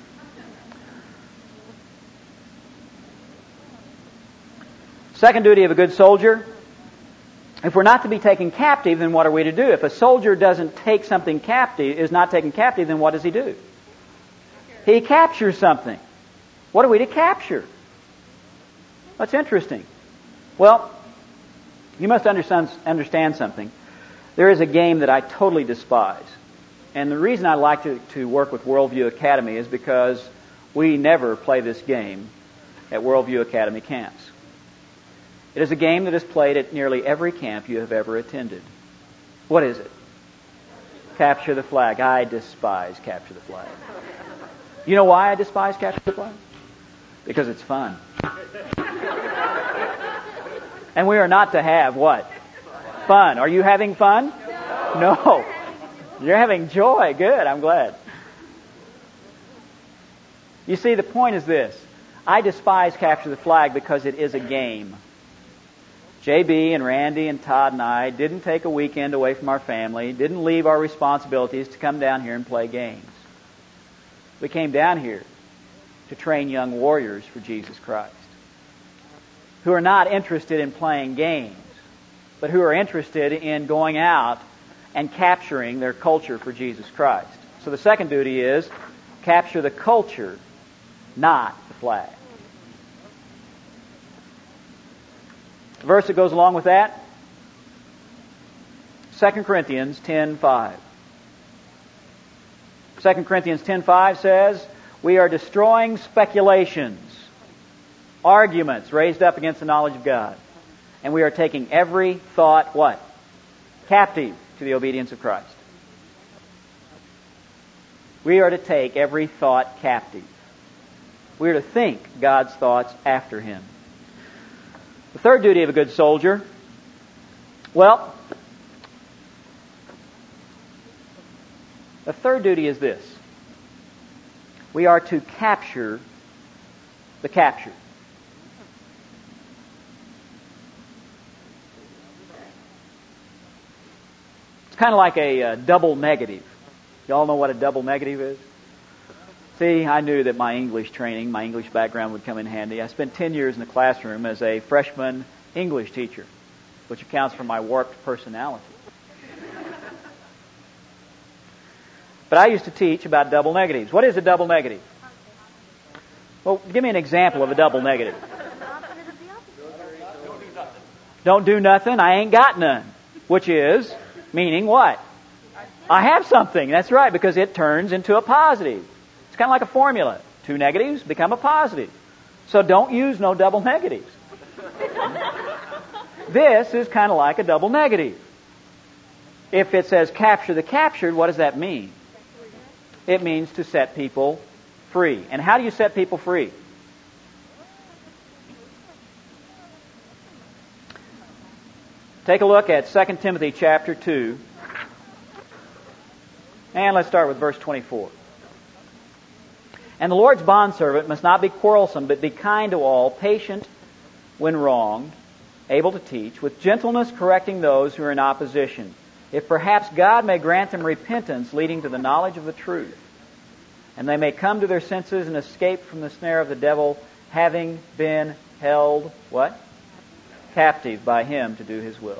[SPEAKER 2] Second duty of a good soldier, if we're not to be taken captive, then what are we to do? If a soldier doesn't take something captive, is not taken captive, then what does he do? He captures something. What are we to capture? That's interesting. Well, you must understand, understand something. There is a game that I totally despise. And the reason I like to, to work with Worldview Academy is because we never play this game at Worldview Academy camps. It is a game that is played at nearly every camp you have ever attended. What is it? Capture the flag. I despise capture the flag. You know why I despise capture the flag? Because it's fun. And we are not to have what? Fun. Are you having fun? No. You're having joy. Good. I'm glad. You see, the point is this. I despise capture the flag because it is a game. J B and Randy and Todd and I didn't take a weekend away from our family, didn't leave our responsibilities to come down here and play games. We came down here to train young warriors for Jesus Christ, who are not interested in playing games, but who are interested in going out and capturing their culture for Jesus Christ. So the second duty is capture the culture, not the flag. The verse that goes along with that, Second Corinthians ten five. Second Corinthians ten five says, we are destroying speculations, arguments raised up against the knowledge of God. And we are taking every thought, what? Captive to the obedience of Christ. We are to take every thought captive. We are to think God's thoughts after Him. The third duty of a good soldier, well, the third duty is this. We are to capture the captured. It's kind of like a uh, double negative. Y'all know what a double negative is? See, I knew that my English training, my English background would come in handy. I spent ten years in the classroom as a freshman English teacher, which accounts for my warped personality. But I used to teach about double negatives. What is a double negative? Well, give me an example of a double negative. Don't do nothing, I ain't got none. Which is, meaning what? I have something. That's right, because it turns into a positive. It's kind of like a formula. Two negatives become a positive. So don't use no double negatives. This is kind of like a double negative. If it says capture the captured, what does that mean? It means to set people free. And how do you set people free? Take a look at Second Timothy chapter two. And let's start with verse twenty-four. And the Lord's bondservant must not be quarrelsome, but be kind to all, patient when wronged, able to teach, with gentleness correcting those who are in opposition, if perhaps God may grant them repentance leading to the knowledge of the truth, and they may come to their senses and escape from the snare of the devil, having been held, what? Captive by him to do his will.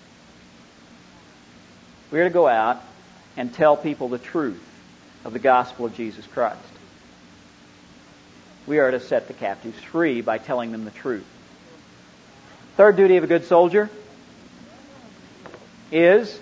[SPEAKER 2] We are to go out and tell people the truth of the gospel of Jesus Christ. We are to set the captives free by telling them the truth. Third duty of a good soldier is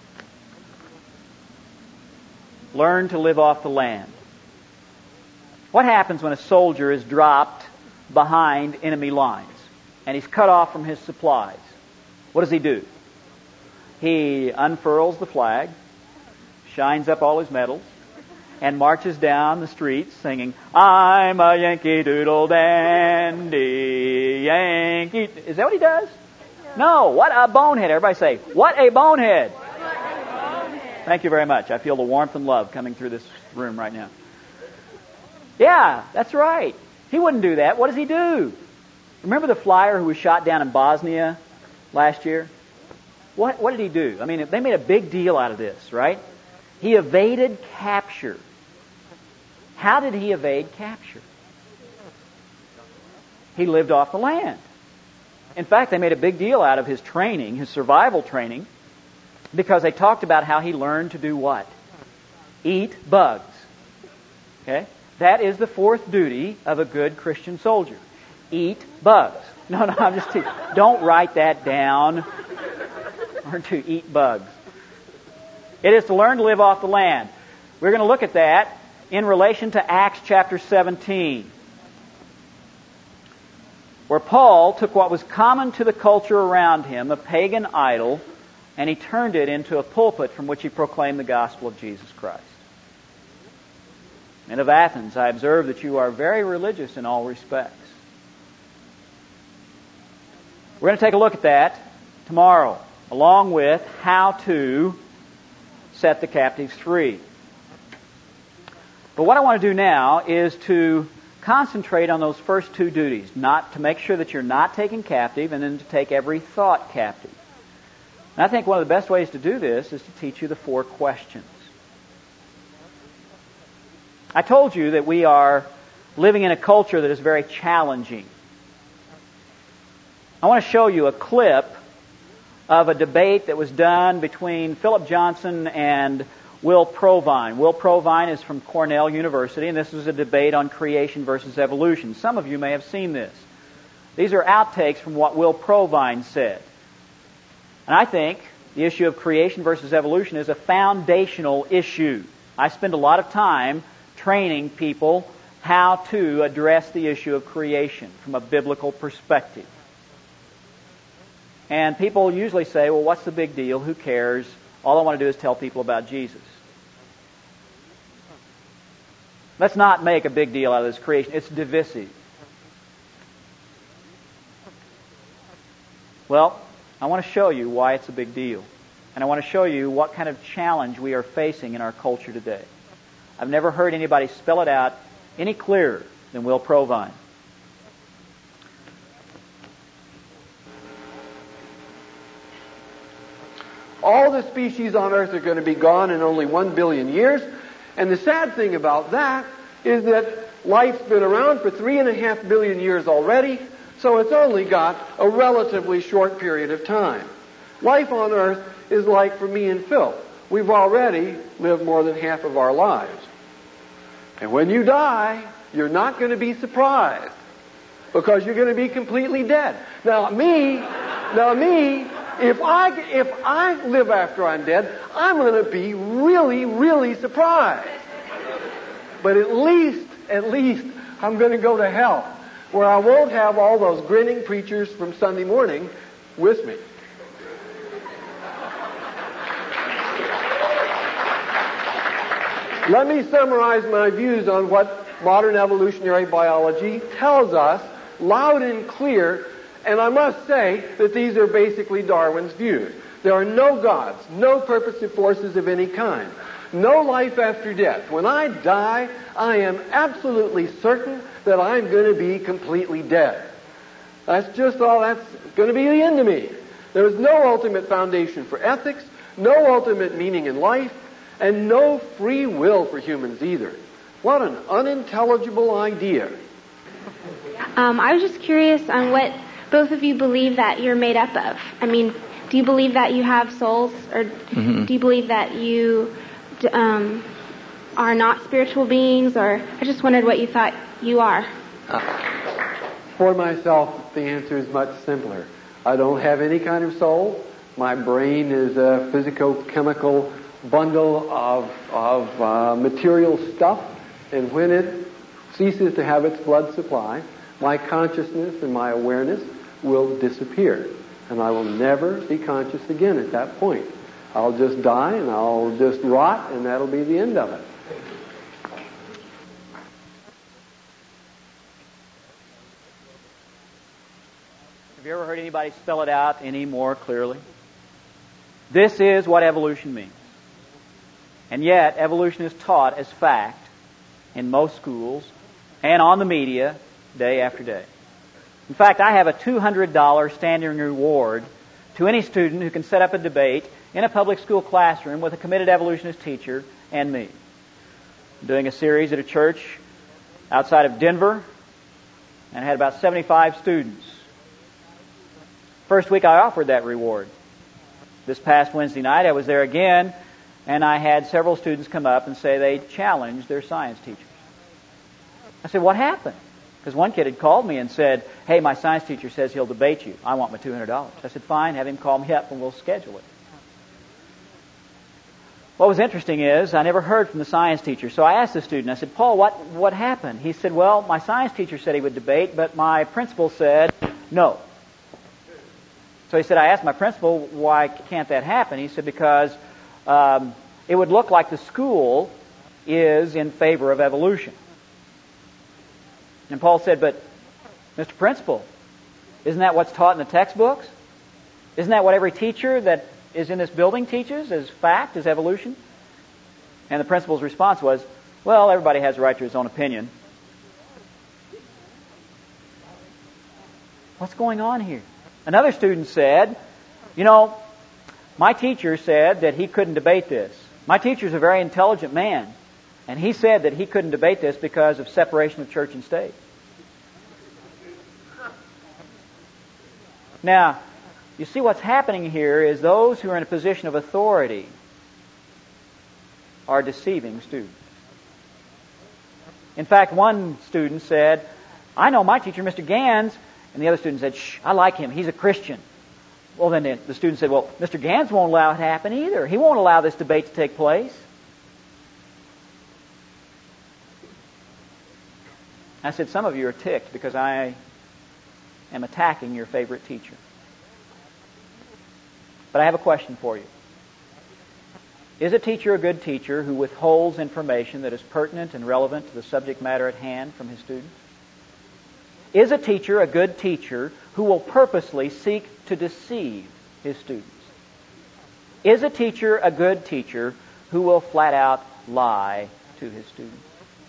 [SPEAKER 2] learn to live off the land. What happens when a soldier is dropped behind enemy lines and he's cut off from his supplies? What does he do? He unfurls the flag, shines up all his medals, and marches down the streets singing, I'm a Yankee Doodle Dandy, Yankee... Is that what he does? No, what a bonehead. Everybody say, what a bonehead. What a bonehead. Thank you very much. I feel the warmth and love coming through this room right now. Yeah, that's right. He wouldn't do that. What does he do? Remember the flyer who was shot down in Bosnia last year? What, what did he do? I mean, they made a big deal out of this, right? He evaded capture. How did he evade capture? He lived off the land. In fact, they made a big deal out of his training, his survival training, because they talked about how he learned to do what? Eat bugs. Okay? That is the fourth duty of a good Christian soldier. Eat bugs. No, no, I'm just teasing. Don't write that down. Learn to eat bugs. It is to learn to live off the land. We're going to look at that in relation to Acts chapter seventeen, where Paul took what was common to the culture around him, a pagan idol, and he turned it into a pulpit from which he proclaimed the gospel of Jesus Christ. And of Athens, I observe that you are very religious in all respects. We're going to take a look at that tomorrow, along with how to set the captives free. But what I want to do now is to concentrate on those first two duties, not to make sure that you're not taken captive, and then to take every thought captive. And I think one of the best ways to do this is to teach you the four questions. I told you that we are living in a culture that is very challenging. I want to show you a clip of a debate that was done between Philip Johnson and Will Provine. Will Provine is from Cornell University, and this was a debate on creation versus evolution. Some of you may have seen this. These are outtakes from what Will Provine said. And I think the issue of creation versus evolution is a foundational issue. I spend a lot of time training people how to address the issue of creation from a biblical perspective. And people usually say, well, what's the big deal? Who cares? All I want to do is tell people about Jesus. Let's not make a big deal out of this creation. It's divisive. Well, I want to show you why it's a big deal. And I want to show you what kind of challenge we are facing in our culture today. I've never heard anybody spell it out any clearer than Will Provine.
[SPEAKER 4] All the species on Earth are going to be gone in only one billion years. And the sad thing about that is that life's been around for three and a half billion years already, so it's only got a relatively short period of time. Life on Earth is like for me and Phil. We've already lived more than half of our lives. And when you die, you're not going to be surprised, because you're going to be completely dead. Now me, now me, If I, if I live after I'm dead, I'm going to be really, really surprised. But at least, at least, I'm going to go to hell, where I won't have all those grinning preachers from Sunday morning with me. Let me summarize my views on what modern evolutionary biology tells us loud and clear. And I must say that these are basically Darwin's views. There are no gods, no purposive forces of any kind, no life after death. When I die, I am absolutely certain that I'm going to be completely dead. That's just all that's going to be the end of me. There is no ultimate foundation for ethics, no ultimate meaning in life, and no free will for humans either. What an unintelligible idea.
[SPEAKER 5] Um, I was just curious on what both of you believe that you're made up of. I mean, do you believe that you have souls, or mm-hmm. do you believe that you um, are not spiritual beings, or I just wondered what you thought you are.
[SPEAKER 4] For myself, the answer is much simpler. I don't have any kind of soul. My brain is a physico-chemical bundle of, of uh, material stuff, and when it ceases to have its blood supply, my consciousness and my awareness will disappear, and I will never be conscious again at that point. I'll just die, and I'll just rot, and that'll be the end of it.
[SPEAKER 2] Have you ever heard anybody spell it out any more clearly? This is what evolution means. And yet, evolution is taught as fact in most schools and on the media day after day. In fact, I have a two hundred dollars standing reward to any student who can set up a debate in a public school classroom with a committed evolutionist teacher and me. I'm doing a series at a church outside of Denver, and I had about seventy-five students. First week I offered that reward. This past Wednesday night I was there again, and I had several students come up and say they challenged their science teachers. I said, what happened? Because one kid had called me and said, hey, my science teacher says he'll debate you. I want my two hundred dollars. I said, fine, have him call me up and we'll schedule it. What was interesting is I never heard from the science teacher. So I asked the student, I said, Paul, what, what happened? He said, well, my science teacher said he would debate, but my principal said no. So he said, I asked my principal, why can't that happen? He said, because um, it would look like the school is in favor of evolution. And Paul said, but Mister Principal, isn't that what's taught in the textbooks? Isn't that what every teacher that is in this building teaches as fact, as evolution? And the principal's response was, well, everybody has a right to his own opinion. What's going on here? Another student said, you know, my teacher said that he couldn't debate this. My teacher's a very intelligent man, and he said that he couldn't debate this because of separation of church and state. Now, you see what's happening here is those who are in a position of authority are deceiving students. In fact, one student said, I know my teacher, Mister Gans, and the other student said, shh, I like him, he's a Christian. Well, then the student said, well, Mister Gans won't allow it to happen either. He won't allow this debate to take place. I said, some of you are ticked because I am attacking your favorite teacher. But I have a question for you. Is a teacher a good teacher who withholds information that is pertinent and relevant to the subject matter at hand from his students? Is a teacher a good teacher who will purposely seek to deceive his students? Is a teacher a good teacher who will flat out lie to his students?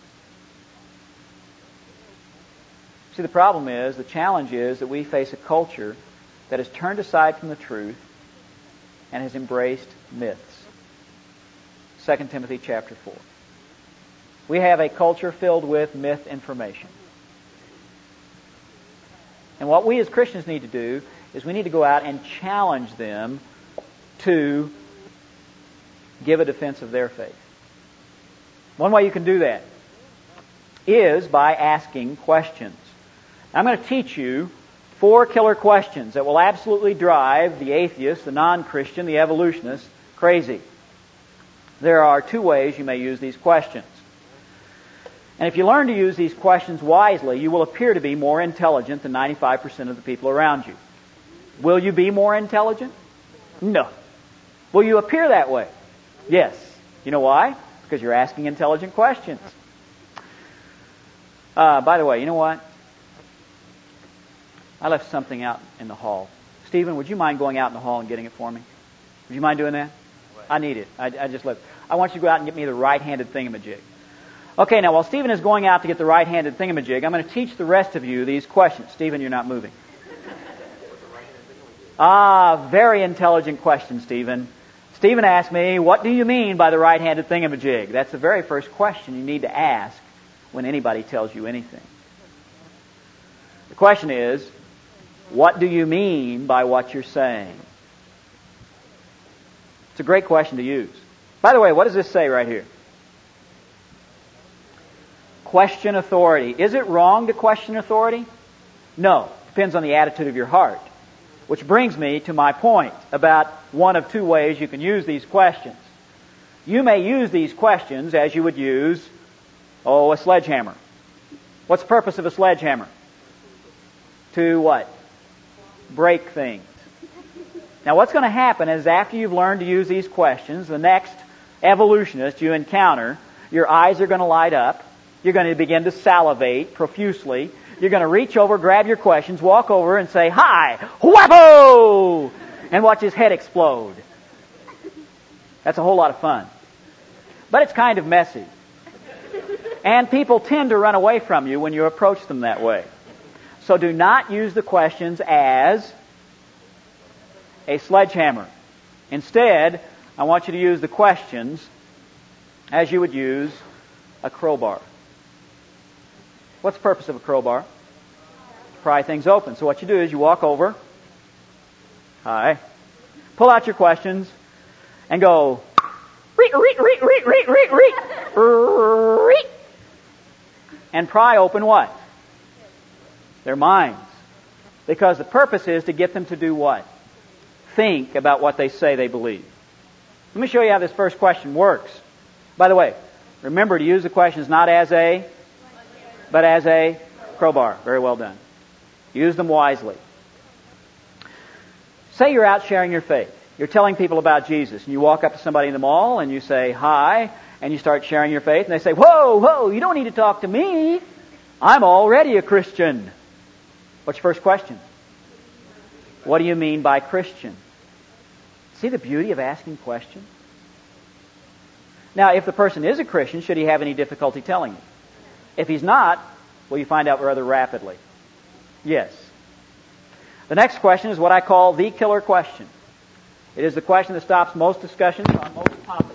[SPEAKER 2] See, the problem is, the challenge is that we face a culture that has turned aside from the truth and has embraced myths. Second Timothy chapter four. We have a culture filled with myth information. And what we as Christians need to do is we need to go out and challenge them to give a defense of their faith. One way you can do that is by asking questions. I'm going to teach you four killer questions that will absolutely drive the atheist, the non-Christian, the evolutionist crazy. There are two ways you may use these questions. And if you learn to use these questions wisely, you will appear to be more intelligent than ninety-five percent of the people around you. Will you be more intelligent? No. Will you appear that way? Yes. You know why? Because you're asking intelligent questions. Uh, by the way, you know what? I left something out in the hall. Stephen, would you mind going out in the hall and getting it for me? Would you mind doing that? I need it. I, I just left. I want you to go out and get me the right-handed thingamajig. Okay, now while Stephen is going out to get the right-handed thingamajig, I'm going to teach the rest of you these questions. Stephen, you're not moving. Ah, very intelligent question, Stephen. Stephen asked me, what do you mean by the right-handed thingamajig? That's the very first question you need to ask when anybody tells you anything. The question is, what do you mean by what you're saying? It's a great question to use. By the way, what does this say right here? Question authority. Is it wrong to question authority? No. Depends on the attitude of your heart. Which brings me to my point about one of two ways you can use these questions. You may use these questions as you would use, oh, a sledgehammer. What's the purpose of a sledgehammer? To what? Break things. Now what's going to happen is after you've learned to use these questions, the next evolutionist you encounter, your eyes are going to light up. You're going to begin to salivate profusely. You're going to reach over, grab your questions, walk over and say, hi, whappo! And watch his head explode. That's a whole lot of fun. But it's kind of messy. And people tend to run away from you when you approach them that way. So do not use the questions as a sledgehammer. Instead, I want you to use the questions as you would use a crowbar. What's the purpose of a crowbar? To pry things open. So what you do is you walk over, hi, pull out your questions, and go, reet, reet, reet, reet, reet, reet, reet, reet, and pry open what? Their minds. Because the purpose is to get them to do what? Think about what they say they believe. Let me show you how this first question works. By the way, remember to use the questions not as a, but as a crowbar. Very well done. Use them wisely. say you're out sharing your faith. You're telling people about Jesus, and you walk up to somebody in the mall and you say, hi, and you start sharing your faith, and they say, whoa, whoa, you don't need to talk to me. I'm already a Christian. What's your first question? What do you mean by Christian? See the beauty of asking questions? Now, if the person is a Christian, should he have any difficulty telling you? If he's not, will you find out rather rapidly? Yes. The next question is what I call the killer question. It is the question that stops most discussions on most topics.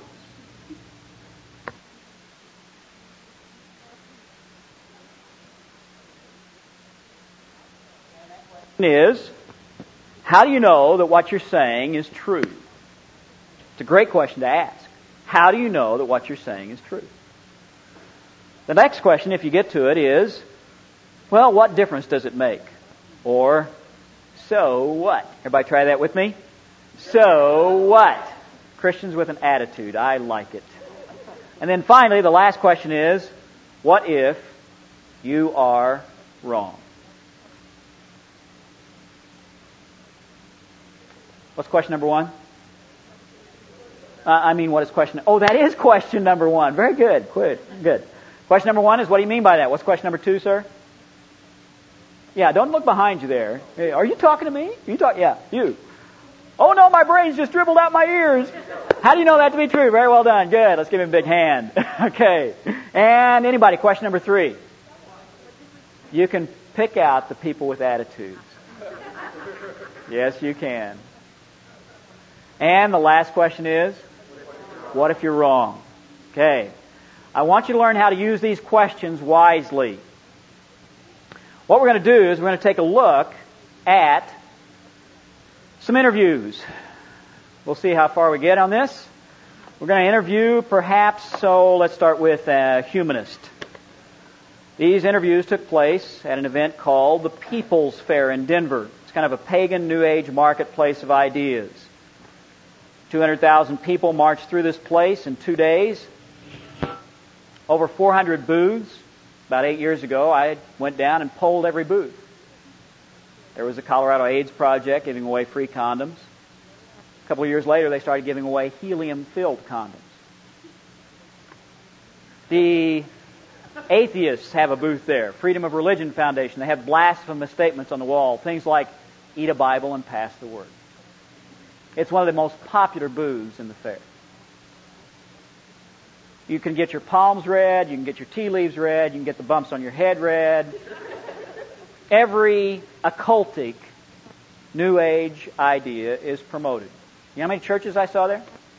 [SPEAKER 2] And that question is, how do you know that what you're saying is true? It's a great question to ask. How do you know that what you're saying is true? The next question, if you get to it, is, well, what difference does it make? Or, so what? Everybody try that with me? So what? Christians with an attitude. I like it. And then finally, the last question is, what if you are wrong? What's question number one? Uh, I mean, what is question? Oh, that is question number one. Very good. Good. Good. Question number one is, what do you mean by that? What's question number two, sir? Yeah, don't look behind you there. Hey, are you talking to me? Are you talk? Yeah, you. Oh no, my brain's just dribbled out my ears. How do you know that to be true? Very well done. Good. Let's give him a big hand. Okay. And anybody, question number three. You can pick out the people with attitudes. Yes, you can. And the last question is, what if you're wrong? Okay. I want you to learn how to use these questions wisely. What we're going to do is we're going to take a look at some interviews. We'll see how far we get on this. We're going to interview perhaps, so let's start with a humanist. These interviews took place at an event called the People's Fair in Denver. It's kind of a pagan New Age marketplace of ideas. two hundred thousand people marched through this place in two days. Over four hundred booths. About eight years ago, I went down and polled every booth. There was a Colorado AIDS Project giving away free condoms. A couple of years later, they started giving away helium-filled condoms. The atheists have a booth there. Freedom of Religion Foundation. They have blasphemous statements on the wall. Things like, eat a Bible and pass the word. It's one of the most popular booths in the fair. You can get your palms read, you can get your tea leaves read, you can get the bumps on your head read. Every occultic New Age idea is promoted. You know how many churches I saw there?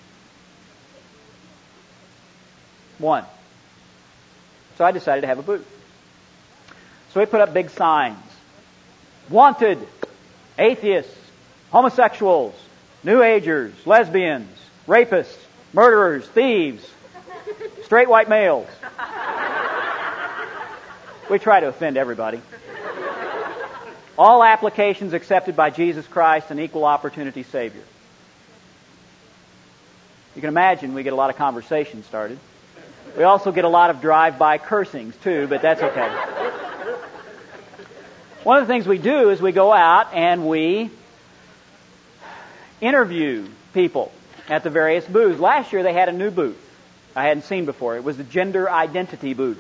[SPEAKER 2] One. So I decided to have a booth. So we put up big signs. Wanted, atheists, homosexuals, New Agers, lesbians, rapists, murderers, thieves, straight white males. We try to offend everybody. All applications accepted by Jesus Christ, an equal opportunity Savior. You can imagine we get a lot of conversation started. We also get a lot of drive-by cursings too, but that's okay. One of the things we do is we go out and we interview people at the various booths. Last year they had a new booth I hadn't seen before. It was the gender identity booth.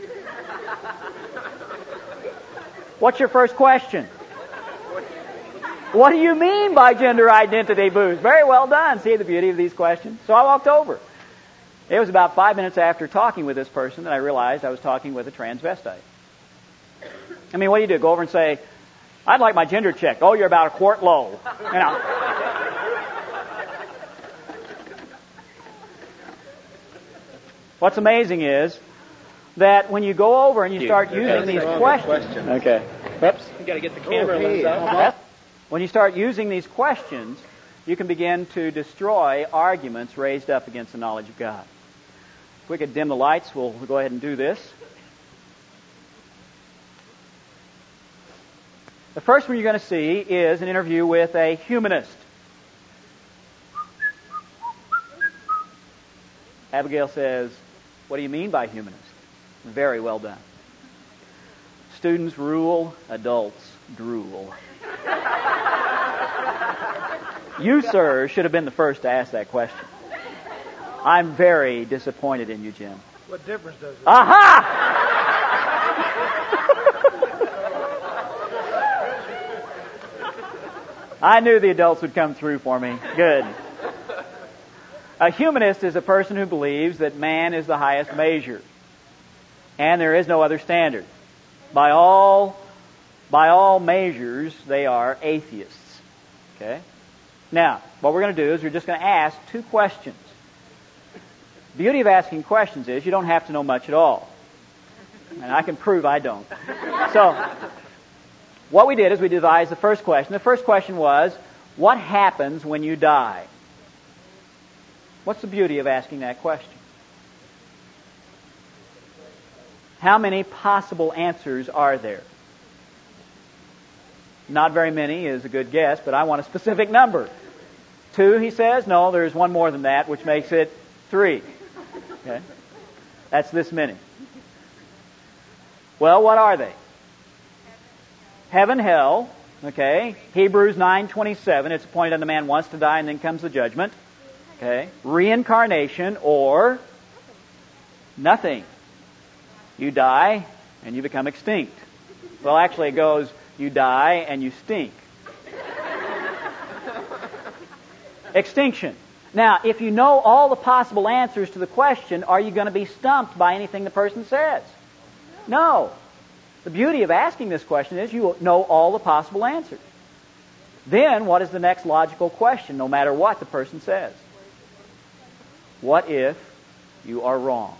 [SPEAKER 2] What's your first question? What do you mean by gender identity booth? Very well done. See the beauty of these questions? So I walked over. It was about five minutes after talking with this person that I realized I was talking with a transvestite. I mean, what do you do? Go over and say, I'd like my gender checked. Oh, you're about a quart low. You know. What's amazing is that when you go over and you start using these questions... Okay. Whoops.
[SPEAKER 3] You got to get the camera lens up.
[SPEAKER 2] When you start using these questions, you can begin to destroy arguments raised up against the knowledge of God. If we could dim the lights, we'll go ahead and do this. The first one you're going to see is an interview with a humanist. Abigail says, what do you mean by humanist? Very well done. Students rule, adults drool. You, sir, should have been the first to ask that question. I'm very disappointed in you, Jim.
[SPEAKER 1] What difference does it make?
[SPEAKER 2] Aha! I knew the adults would come through for me. Good. A humanist is a person who believes that man is the highest measure, and there is no other standard. By all, by all measures, they are atheists. Okay? Now, what we're going to do is we're just going to ask two questions. The beauty of asking questions is you don't have to know much at all. And I can prove I don't. So, what we did is we devised the first question. The first question was, what happens when you die? What's the beauty of asking that question? How many possible answers are there? Not very many is a good guess, but I want a specific number. Two, he says. No, there's one more than that, which makes it three. Okay? That's this many. Well, what are they? Heaven, hell. Okay? Hebrews nine twenty-seven. It's appointed unto man once to die, and then comes the judgment. Okay? Reincarnation, or nothing. You die, and you become extinct. Well, actually, it goes, you die, and you stink. Extinction. Now, if you know all the possible answers to the question, are you going to be stumped by anything the person says? No. The beauty of asking this question is you know all the possible answers. Then, what is the next logical question, no matter what the person says? What if you are wrong?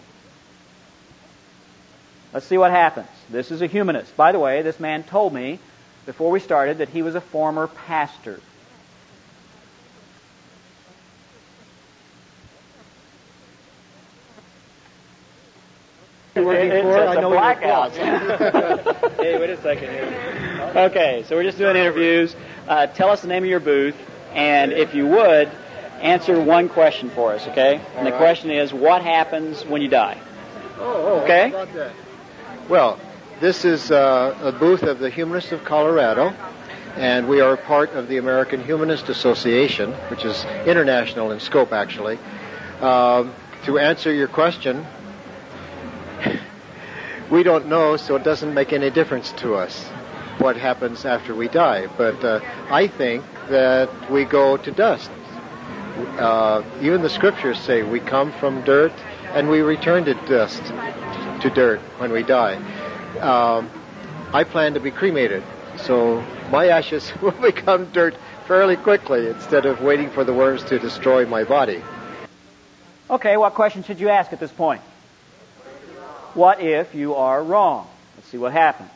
[SPEAKER 2] Let's see what happens. This is a humanist. By the way, this man told me before we started that he was a former pastor.
[SPEAKER 3] Working
[SPEAKER 2] It's
[SPEAKER 3] for,
[SPEAKER 2] a
[SPEAKER 3] I know
[SPEAKER 2] blackout.
[SPEAKER 3] Hey, wait a second here.
[SPEAKER 2] Okay, so we're just doing interviews. Uh, tell us the name of your booth, and if you would, answer one question for us, okay? And the
[SPEAKER 6] right.
[SPEAKER 2] question is, what happens when you die?
[SPEAKER 6] Oh, oh,
[SPEAKER 2] Okay.
[SPEAKER 6] how about that? Well, this is uh, a booth of the Humanists of Colorado, and we are a part of the American Humanist Association, which is international in scope, actually. Um, to answer your question, we don't know, so it doesn't make any difference to us what happens after we die. But uh, I think that we go to dust. Uh, even the scriptures say we come from dirt and we return to dust, to dirt when we die. Um, I plan to be cremated, so my ashes will become dirt fairly quickly instead of waiting for the worms to destroy my body.
[SPEAKER 2] Okay, what question should you ask at this point? What if you are wrong? Let's see what happens.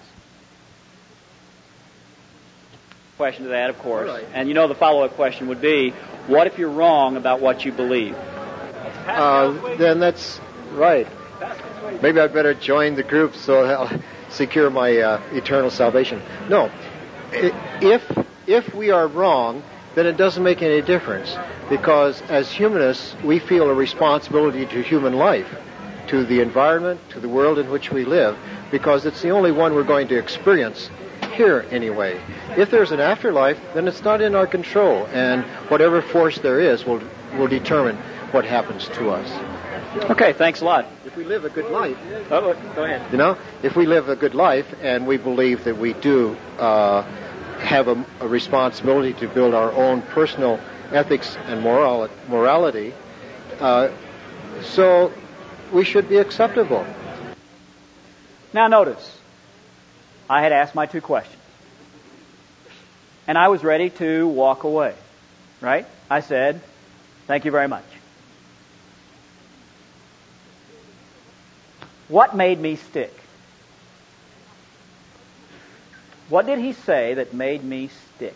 [SPEAKER 2] Question to that, of course.
[SPEAKER 6] All right.
[SPEAKER 2] And you know the follow-up question would be, what if you're wrong about what you believe?
[SPEAKER 6] Uh, then that's right. Maybe I'd better join the group so I'll secure my uh, eternal salvation. No. If, if we are wrong, then it doesn't make any difference, because as humanists, we feel a responsibility to human life, to the environment, to the world in which we live, because it's the only one we're going to experience here anyway. If there's an afterlife, then it's not in our control, and whatever force there is will will determine what happens to us.
[SPEAKER 2] Okay, thanks a lot.
[SPEAKER 6] If we live a good life,
[SPEAKER 2] Oh, go ahead.
[SPEAKER 6] you know, if we live a good life and we believe that we do uh, have a, a responsibility to build our own personal ethics and moral, morality, uh, so we should be acceptable.
[SPEAKER 2] Now notice, I had asked my two questions. And I was ready to walk away. Right? I said, thank you very much. What made me stick? What did he say that made me stick?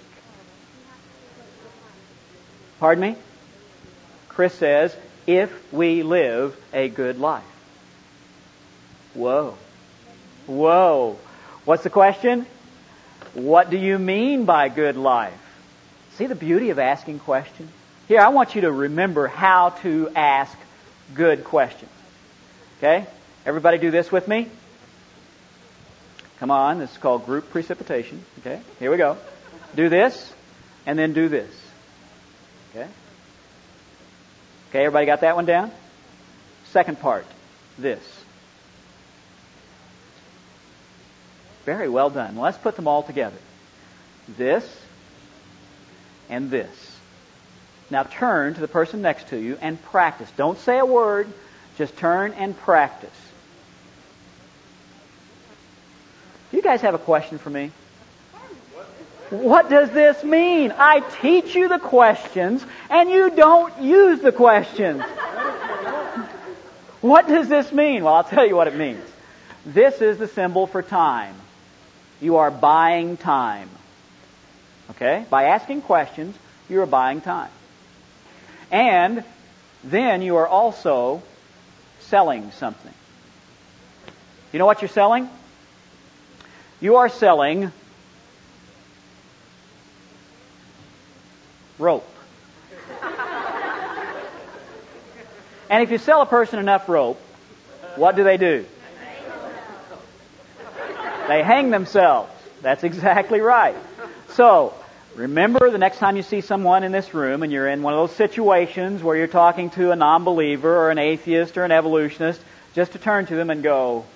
[SPEAKER 2] Pardon me? Chris says, if we live a good life. Whoa. Whoa. What's the question? What do you mean by good life? See the beauty of asking questions? Here, I want you to remember how to ask good questions. Okay? Everybody do this with me? Come on, this is called group precipitation. Okay? Here we go. Do this, and then do this. Okay? Okay, everybody got that one down? Second part, this. Very well done. Let's put them all together. This and this. Now turn to the person next to you and practice. Don't say a word, just turn and practice. Do you guys have a question for me? What does this mean? I teach you the questions and you don't use the questions. What does this mean? Well, I'll tell you what it means. This is the symbol for time. You are buying time. Okay? By asking questions, you are buying time. And then you are also selling something. You know what you're selling? You are selling rope. And if you sell a person enough rope, what do they do? They hang themselves. That's exactly right. So, remember the next time you see someone in this room and you're in one of those situations where you're talking to a non-believer or an atheist or an evolutionist, just to turn to them and go,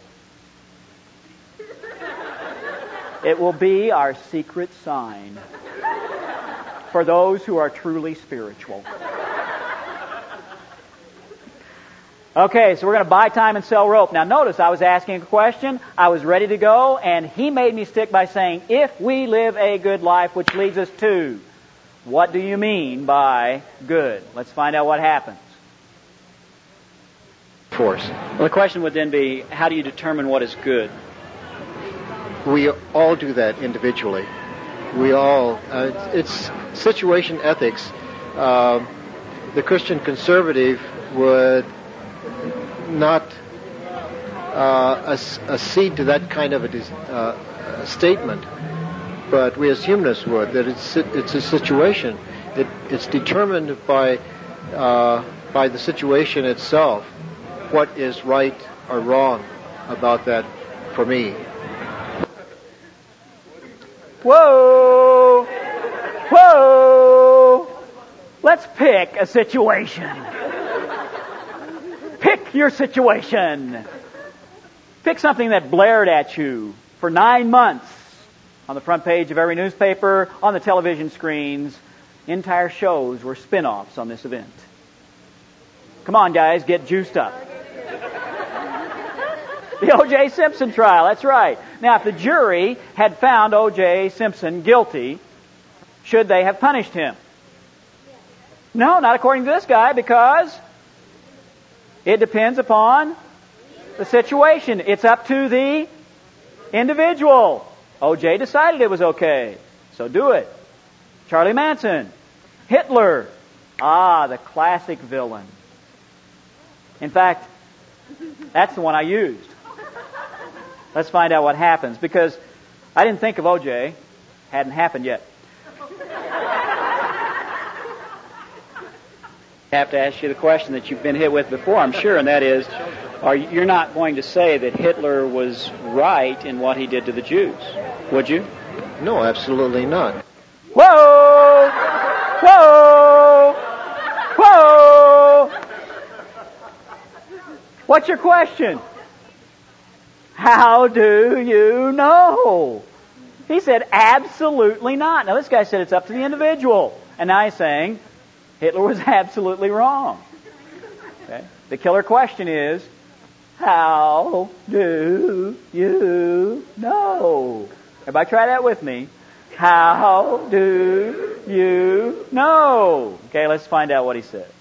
[SPEAKER 2] it will be our secret sign for those who are truly spiritual. Okay, so we're going to buy time and sell rope. Now notice, I was asking a question, I was ready to go, and he made me stick by saying, if we live a good life, which leads us to, what do you mean by good? Let's find out what happens.
[SPEAKER 6] Force.
[SPEAKER 2] Well, the question would then be, how do you determine what is good?
[SPEAKER 6] We all do that individually. We all, uh, it's situation ethics. Uh, the Christian conservative would not uh, accede to that kind of a uh, statement, but we as humanists would, that it's it's a situation. It, it's determined by uh, by the situation itself, what is right or wrong about that for me.
[SPEAKER 2] Whoa! Whoa! Let's pick a situation. Pick your situation. Pick something that blared at you for nine months on the front page of every newspaper, on the television screens. Entire shows were spin-offs on this event. Come on, guys, get juiced up. The O J Simpson trial, that's right. Now, if the jury had found O J Simpson guilty, should they have punished him? No, not according to this guy, because it depends upon the situation. It's up to the individual. O J decided it was okay, so do it. Charlie Manson, Hitler, ah, the classic villain. In fact, that's the one I used. Let's find out what happens, because I didn't think of O J. Hadn't happened yet. I have to ask you the question that you've been hit with before, I'm sure, and that is, are you, you're not going to say that Hitler was right in what he did to the Jews, would you?
[SPEAKER 6] No, absolutely not.
[SPEAKER 2] Whoa! Whoa! Whoa! What's your question? How do you know? He said, absolutely not. Now, this guy said it's up to the individual. And now he's saying, Hitler was absolutely wrong. Okay? The killer question is, how do you know? Everybody try that with me. How do you know? Okay, let's find out what he says.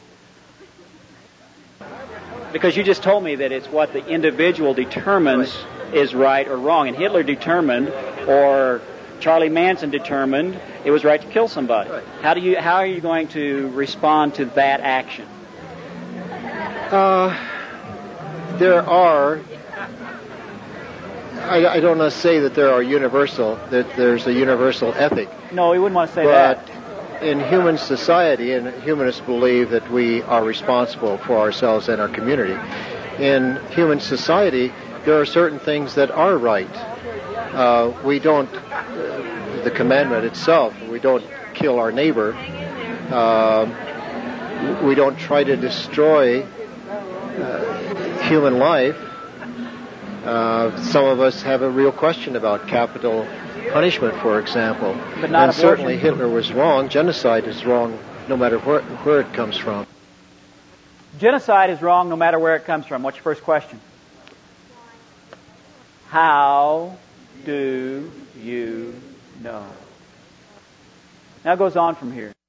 [SPEAKER 2] Because you just told me that it's what the individual determines right. is right or wrong. And Hitler determined, or Charlie Manson determined, it was right to kill somebody. Right. How do you? How are you going to respond to that action?
[SPEAKER 6] Uh, there are. I, I don't want to say that there are universal. That there's a universal ethic.
[SPEAKER 2] No, we wouldn't want to say
[SPEAKER 6] but
[SPEAKER 2] that.
[SPEAKER 6] In human society, and humanists believe that we are responsible for ourselves and our community. In human society, there are certain things that are right. Uh, we don't, uh, the commandment itself, we don't kill our neighbor. um, we don't try to destroy uh, human life. Uh, some of us have a real question about capital punishment, for example.
[SPEAKER 2] But not
[SPEAKER 6] and
[SPEAKER 2] abortion.
[SPEAKER 6] Certainly Hitler was wrong. Genocide is wrong no matter where, where it comes from.
[SPEAKER 2] Genocide is wrong no matter where it comes from. What's your first question? How do you know? Now it goes on from here.